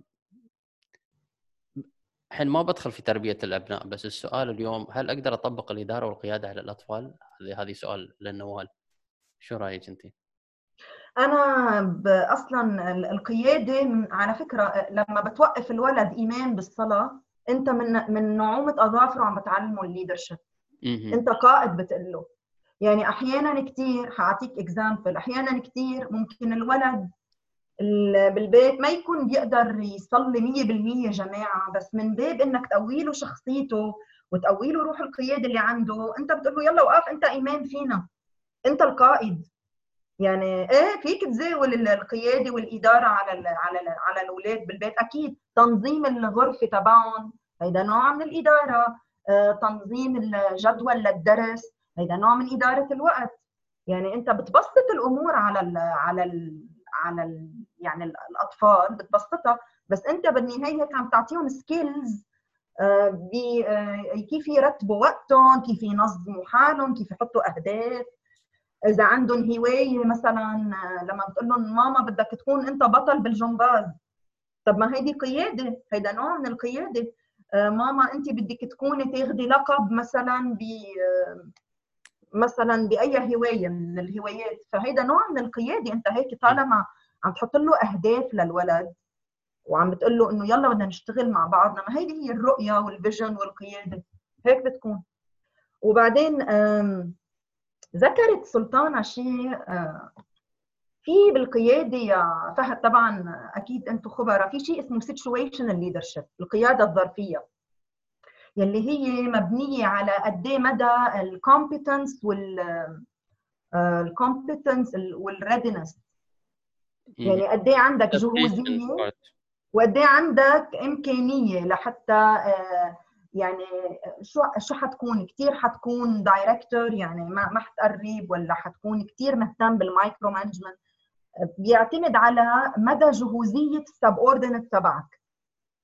الحين ما بدخل في تربيه الابناء، بس السؤال اليوم هل اقدر اطبق الاداره والقياده على الاطفال؟ هذه هذه سؤال للنوال، شو رايك انت؟ أنا أصلاً القيادة على فكرة لما بتوقف الولد إيمان بالصلاة، أنت من من نعومة أظافره عم بتعلمه الليدرشيب. أنت قائد بتقله. يعني أحياناً كتير، حأعطيك إكزامبل، أحياناً كتير ممكن الولد بالبيت ما يكون بيقدر يصلي مية بالمية جماعة، بس من باب إنك تقوي له شخصيته وتقوي له روح القيادة اللي عنده، أنت بتقول له يلا وقف أنت إيمان فينا، أنت القائد. يعني ايه فيك تزاول القياده والاداره على ال على ال على الاولاد بالبيت. اكيد تنظيم الغرفه تبعهم هيدا نوع من الاداره، آه، تنظيم الجدول للدرس هيدا نوع من اداره الوقت. يعني انت بتبسط الامور على ال على ال على ال يعني الاطفال بتبسطها، بس انت بالنهايه عم تعطيهم سكيلز آه آه كيف يرتبوا وقتهم، كيف ينظموا حالهم، كيف يحطوا اهداف. اذا عندهم هوايه مثلا، لما بتقول لهم ماما بدك تكون انت بطل بالجمباز، طب ما هيدي قياده، هيدا نوع من القياده. ماما انت بدك تكوني تاخذي لقب مثلا ب مثلا باي هوايه من الهوايات، فهيدا نوع من القياده. انت هيك طالما عم تحط له اهداف للولد وعم بتقول له انه يلا بدنا نشتغل مع بعضنا، ما هيدي هي الرؤيه والفيجن والقياده، هيك بتكون. وبعدين ذكرت سلطانة شيء في بالقيادة يا فهد، طبعا أكيد أنتم خبراء، في شيء اسمه situational leadership، القيادة الظرفية، يلي هي مبنية على قد ايه مدى الكومبتنس وال الكومبتنس والريدنس، يعني قد ايه عندك جهوزية وقد ايه عندك إمكانية لحتى يعني شو شو حتكون كثير حتكون دايركتور، يعني ما ما حتقرب، ولا حتكون كثير مهتم بالمايكرو مانجمنت. بيعتمد على مدى جهوزيه السب اوردينيت تبعك.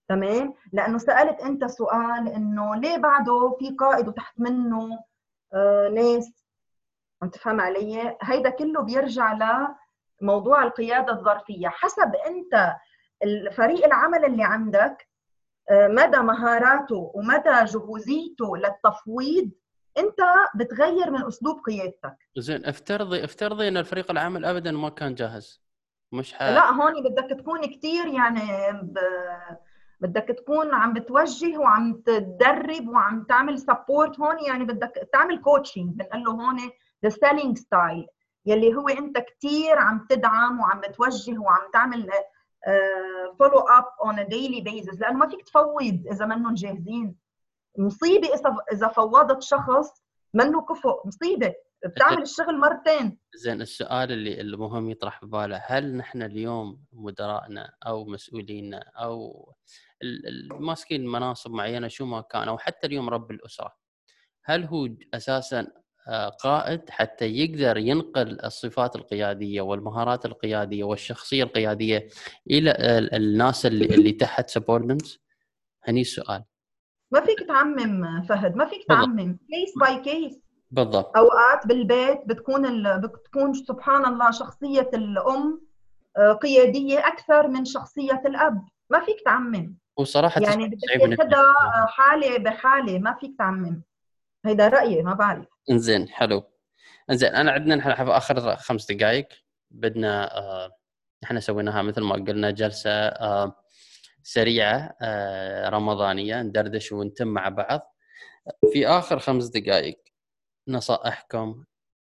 تمام. لانه سالت انت سؤال انه ليه بعده في قائد وتحت منه آه ناس، عم تفهم علي؟ هيدا كله بيرجع لموضوع القياده الظرفيه. حسب انت الفريق العمل اللي عندك آه مدى مهاراته ومدى جهوزيته للتفويض، انت بتغير من اسلوب قيادتك. زين، افترضي افترضي ان الفريق العمل ابدا ما كان جاهز، مش ح... لا هون بدك تكون كتير يعني ب... بدك تكون عم بتوجه وعم تدرب وعم تعمل سبورت. هون يعني بدك تعمل كوتشنج، بنقول له هون ذا سيلينج ستايل، يلي هو انت كتير عم تدعم وعم بتوجه وعم تعمل فولو اب اون ا ديلي بيزس، لانه ما فيك تفوض اذا منهم جاهزين. مصيبه اذا اذا فوضت شخص منه كفؤ، مصيبه، بتعمل الشغل مرتين. زين، السؤال اللي المهم يطرح بباله، هل نحن اليوم مدراءنا او مسؤولينا او الماسكين مناصب معينه شو ما كان، او حتى اليوم رب الاسره، هل هو اساسا قائد حتى يقدر ينقل الصفات القياديه والمهارات القياديه والشخصيه القياديه الى الناس اللي, اللي تحت سبوردنتس؟ هني السؤال. ما فيك تعمم فهد، ما فيك تعمم، كيس باي كيس. بالضبط. اوقات بالبيت بتكون ال... بتكون سبحان الله شخصيه الام قياديه اكثر من شخصيه الاب، ما فيك تعمم. وصراحه يعني بدك تاخذها حاله بحاله، ما فيك تعمم. هيدا رايي، ما بعرف. انزين، حلو. انزين، انا عندنا نحن اخر خمس دقائق بدنا آه احنا سويناها مثل ما قلنا جلسه آه سريعه آه رمضانيه، ندردش ونتم مع بعض. في اخر خمس دقائق نصائحكم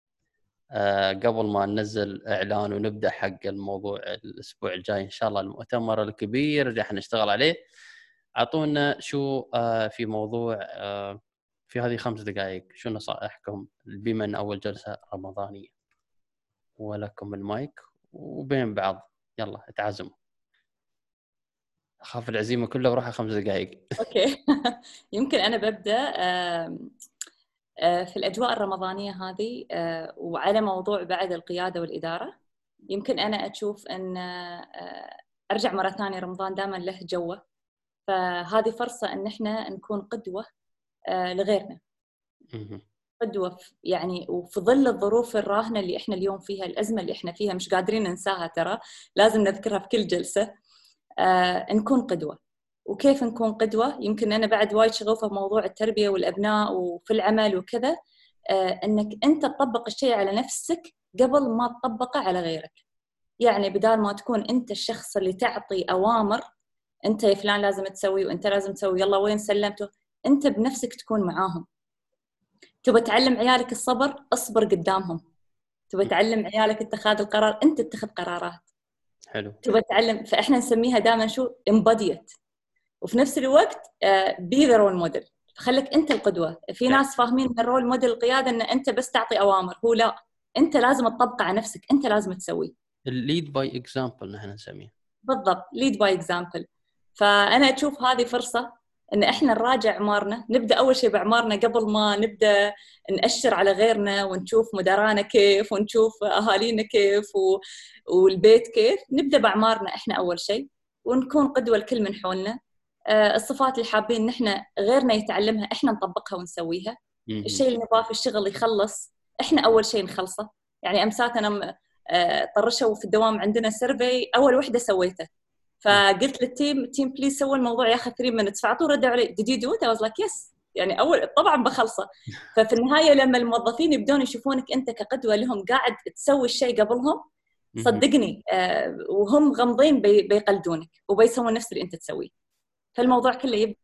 آه قبل ما ننزل اعلان ونبدا حق الموضوع الاسبوع الجاي ان شاء الله، المؤتمر الكبير اللي حنشتغل عليه. اعطونا شو آه في موضوع آه في هذه خمس دقائق، شو نصائحكم بما ان اول جلسه رمضانيه؟ ولكم المايك وبين بعض، يلا اتعزموا. اخاف العزيمه كلها بروحها خمس دقائق. اوكي. يمكن انا ببدا في الاجواء الرمضانيه هذه وعلى موضوع بعد القياده والاداره. يمكن انا اشوف ان ارجع مره ثانيه، رمضان دائما له جوه، فهذه فرصه ان احنا نكون قدوه لغيرنا، قدوه يعني. وفي ظل الظروف الراهنه اللي احنا اليوم فيها، الازمه اللي احنا فيها مش قادرين ننساها، ترى لازم نذكرها في كل جلسه. آه نكون قدوه. وكيف نكون قدوه؟ يمكن انا بعد وايد شغوفه بموضوع التربيه والابناء وفي العمل وكذا، آه انك انت تطبق الشيء على نفسك قبل ما تطبقه على غيرك. يعني بدال ما تكون انت الشخص اللي تعطي اوامر، انت يا فلان لازم تسوي وانت لازم تسوي، يلا وين سلمته، انت بنفسك تكون معاهم. تبى تعلم عيالك الصبر، اصبر قدامهم. تبى تعلم عيالك اتخاذ القرار، انت اتخذ قرارات. حلو. تبى تعلم، فاحنا نسميها دائما شو embodied. وفي نفس الوقت بي ذا رول موديل، فخليك انت القدوه. في ناس فاهمين ان الرول موديل القياده ان انت بس تعطي اوامر، هو لا، انت لازم تطبقه على نفسك، انت لازم تسويه. الليد باي اكزامبل نحن نسميه. بالضبط، ليد باي اكزامبل. فانا اشوف هذه فرصه ان احنا نراجع اعمارنا، نبدا اول شيء باعمارنا قبل ما نبدا نأشر على غيرنا ونشوف مدرانا كيف ونشوف اهالينا كيف و... والبيت كيف. نبدا باعمارنا احنا اول شيء، ونكون قدوه لكل من حولنا. آه الصفات اللي حابين ان احنا غيرنا يتعلمها احنا نطبقها ونسويها. الشيء اللي نبغاه في الشغل يخلص، احنا اول شيء نخلصه. يعني امسات انا آه طرشوا في الدوام عندنا سيرفي، اول وحده سويته، فقلت للتيم تيم بليز سووا الموضوع ياخذ ثلاثة minutes، فاعطوا ردوا علي did you do it؟ I was like yes. يعني اول طبعا بخلصه. ففي النهايه لما الموظفين يبدون يشوفونك انت كقدوه لهم قاعد تسوي الشيء قبلهم، صدقني آه وهم غمضين بي بيقلدونك وبيسوون نفس اللي انت تسويه. فالموضوع كله يبدا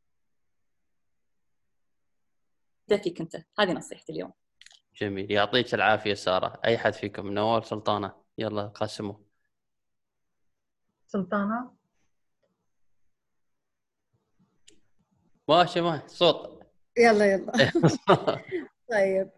فيك انت. هذه نصيحتي اليوم. جميل، يعطيك العافيه ساره. اي حد فيكم؟ نوار، سلطانه، يلا قسموا. سلطانه ماشي ماشي صوت. يلا يلا. طيب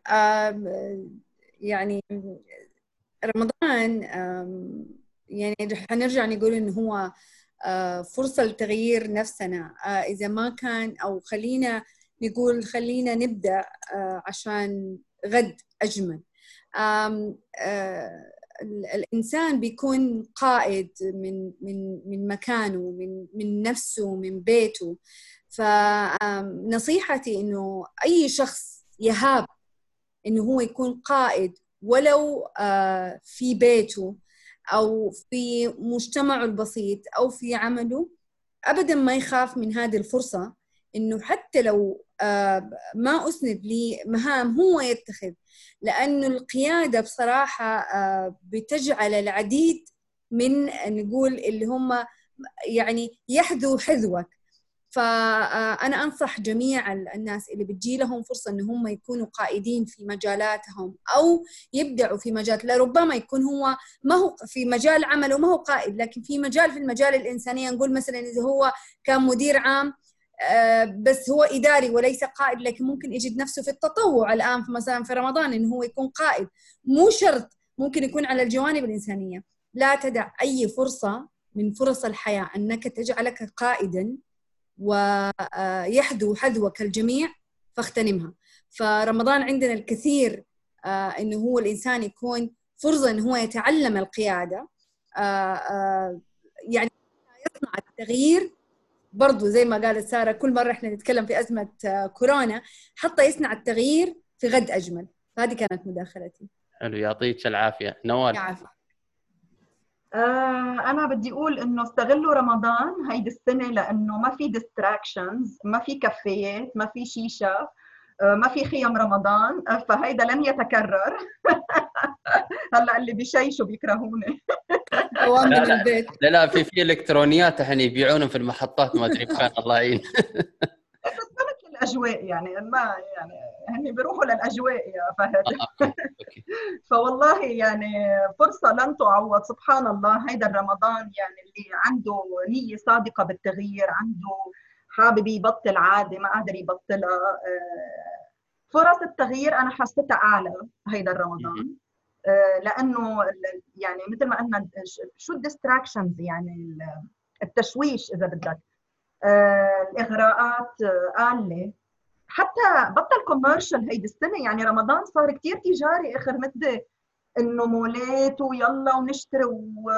يعني رمضان يعني حنرجع نقول إنه هو فرصة لتغيير نفسنا إذا ما كان، أو خلينا نقول خلينا نبدأ عشان غد أجمل. الإنسان بيكون قائد من من من مكانه، من من نفسه، من بيته. فنصيحتي إنه أي شخص يهاب إنه هو يكون قائد ولو في بيته أو في مجتمعه البسيط أو في عمله، أبداً ما يخاف من هذه الفرصة، إنه حتى لو ما أسند لي مهام هو يتخذ، لأنه القيادة بصراحة بتجعل العديد من نقول اللي هم يعني يحذو حذوك. فأنا أنصح جميع الناس اللي بتجي لهم فرصة إن هم يكونوا قائدين في مجالاتهم أو يبدعوا في مجال، لربما يكون هو ما هو في مجال عمله ما هو قائد، لكن في مجال في المجال الإنسانية، نقول مثلا إذا هو كان مدير عام بس هو إداري وليس قائد، لكن ممكن يجد نفسه في التطوع الآن في مثلا في رمضان إنه هو يكون قائد. مو شرط، ممكن يكون على الجوانب الإنسانية. لا تدع أي فرصة من فرص الحياة أنك تجعلك قائداً ويحذو حذوك الجميع، فاغتنمها. فرمضان عندنا الكثير إنه هو الإنسان يكون فرصة إنه هو يتعلم القيادة، يعني يصنع التغيير. برضو زي ما قالت سارة، كل مرة إحنا نتكلم في أزمة كورونا حتى يصنع التغيير في غد أجمل. فهذه كانت مداخلتي. حلو، يعطيك العافية. نوال. يعافيك. أنا بدي أقول إنه استغلوا رمضان هيدي السنة، لأنه ما في distractions، ما في كافيات، ما في شيشة، ما في خيم رمضان، فهيدا لن يتكرر. هلا اللي بيشيشوا بيكرهوني. دوام من البيت. لا لا في في الكترونيات الحين يبيعونهم في المحطات، ما ادري كان الله يعين. بس مثل الاجواء يعني، ما يعني هن بيروحوا للاجواء يا فهد. فوالله يعني فرصه لن تعوض. سبحان الله، هيدا الرمضان يعني اللي عنده نيه صادقه بالتغيير، عنده حابب يبطل عاده ما قادر يبطلها، فرص التغيير انا حسيتها اعلى هيدا الرمضان. لانه يعني مثل ما قلنا شو الديستراكشنز، يعني التشويش اذا بدك، الاغراءات قله، حتى بطل كوميرشال هيدي السنه. يعني رمضان صار كثير تجاري اخر مده، انه مولات ويلا ونشتري و...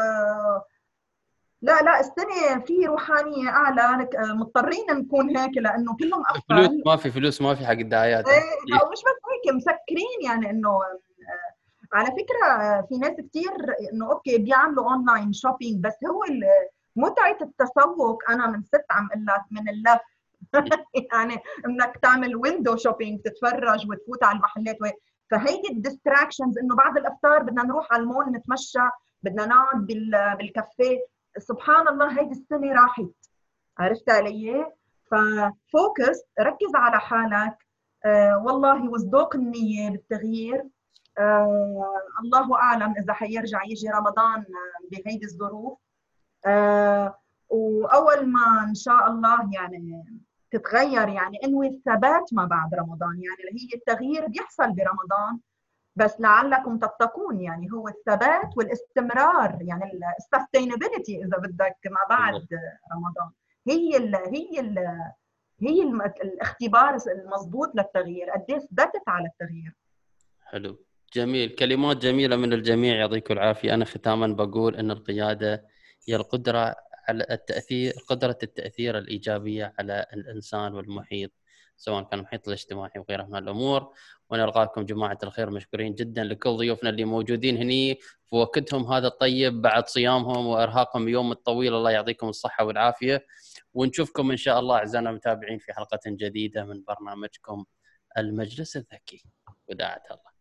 لا لا السنه في روحانيه اعلى، مضطرين نكون هيك لانه كله مقفل. فلوس ما في فلوس ما في حق الدعايات. ايه لا مش بس هيك، مسكرين يعني. انه على فكره في ناس كثير انه اوكي بيعملوا اونلاين شوبينج، بس هو متعه التسوق انا من ست عم اقول لك من اللف. يعني انك تعمل ويندو شوبينج، تتفرج وتفوت على المحلات و... فهيدي الديستراكشنز، انه بعد الافطار بدنا نروح على المول نتمشى، بدنا نقعد بال... بالكافيه. سبحان الله هيدي السنه راحت، عرفت علي؟ ففوكس، ركز على حالك، آه والله وصدق النيه بالتغيير. آه الله اعلم اذا حيرجع يجي رمضان بهيدي الظروف. آه واول ما ان شاء الله يعني تتغير، يعني انوي الثبات ما بعد رمضان. يعني هي التغيير بيحصل برمضان، بس لعلكم تتقون، يعني هو الثبات والاستمرار، يعني السستينابيلتي اذا بدك ما بعد رمضان. هي ال هي ال هي ال الاختبار المضبوط للتغيير، قد ايه ثبتت على التغيير. حلو، جميل، كلمات جميلة من الجميع، يعطيكم العافية. أنا ختاما بقول أن القيادة هي القدرة على التأثير، قدرة التأثير الإيجابية على الإنسان والمحيط، سواء كان المحيط الاجتماعي وغيره من الأمور. ونلقاكم جماعة الخير، مشكورين جدا لكل ضيوفنا اللي موجودين هني في وقتهم هذا الطيب بعد صيامهم وإرهاقهم يوم الطويل. الله يعطيكم الصحة والعافية، ونشوفكم إن شاء الله أعزائنا المتابعين في حلقة جديدة من برنامجكم المجلس الذكي. وداعة الله.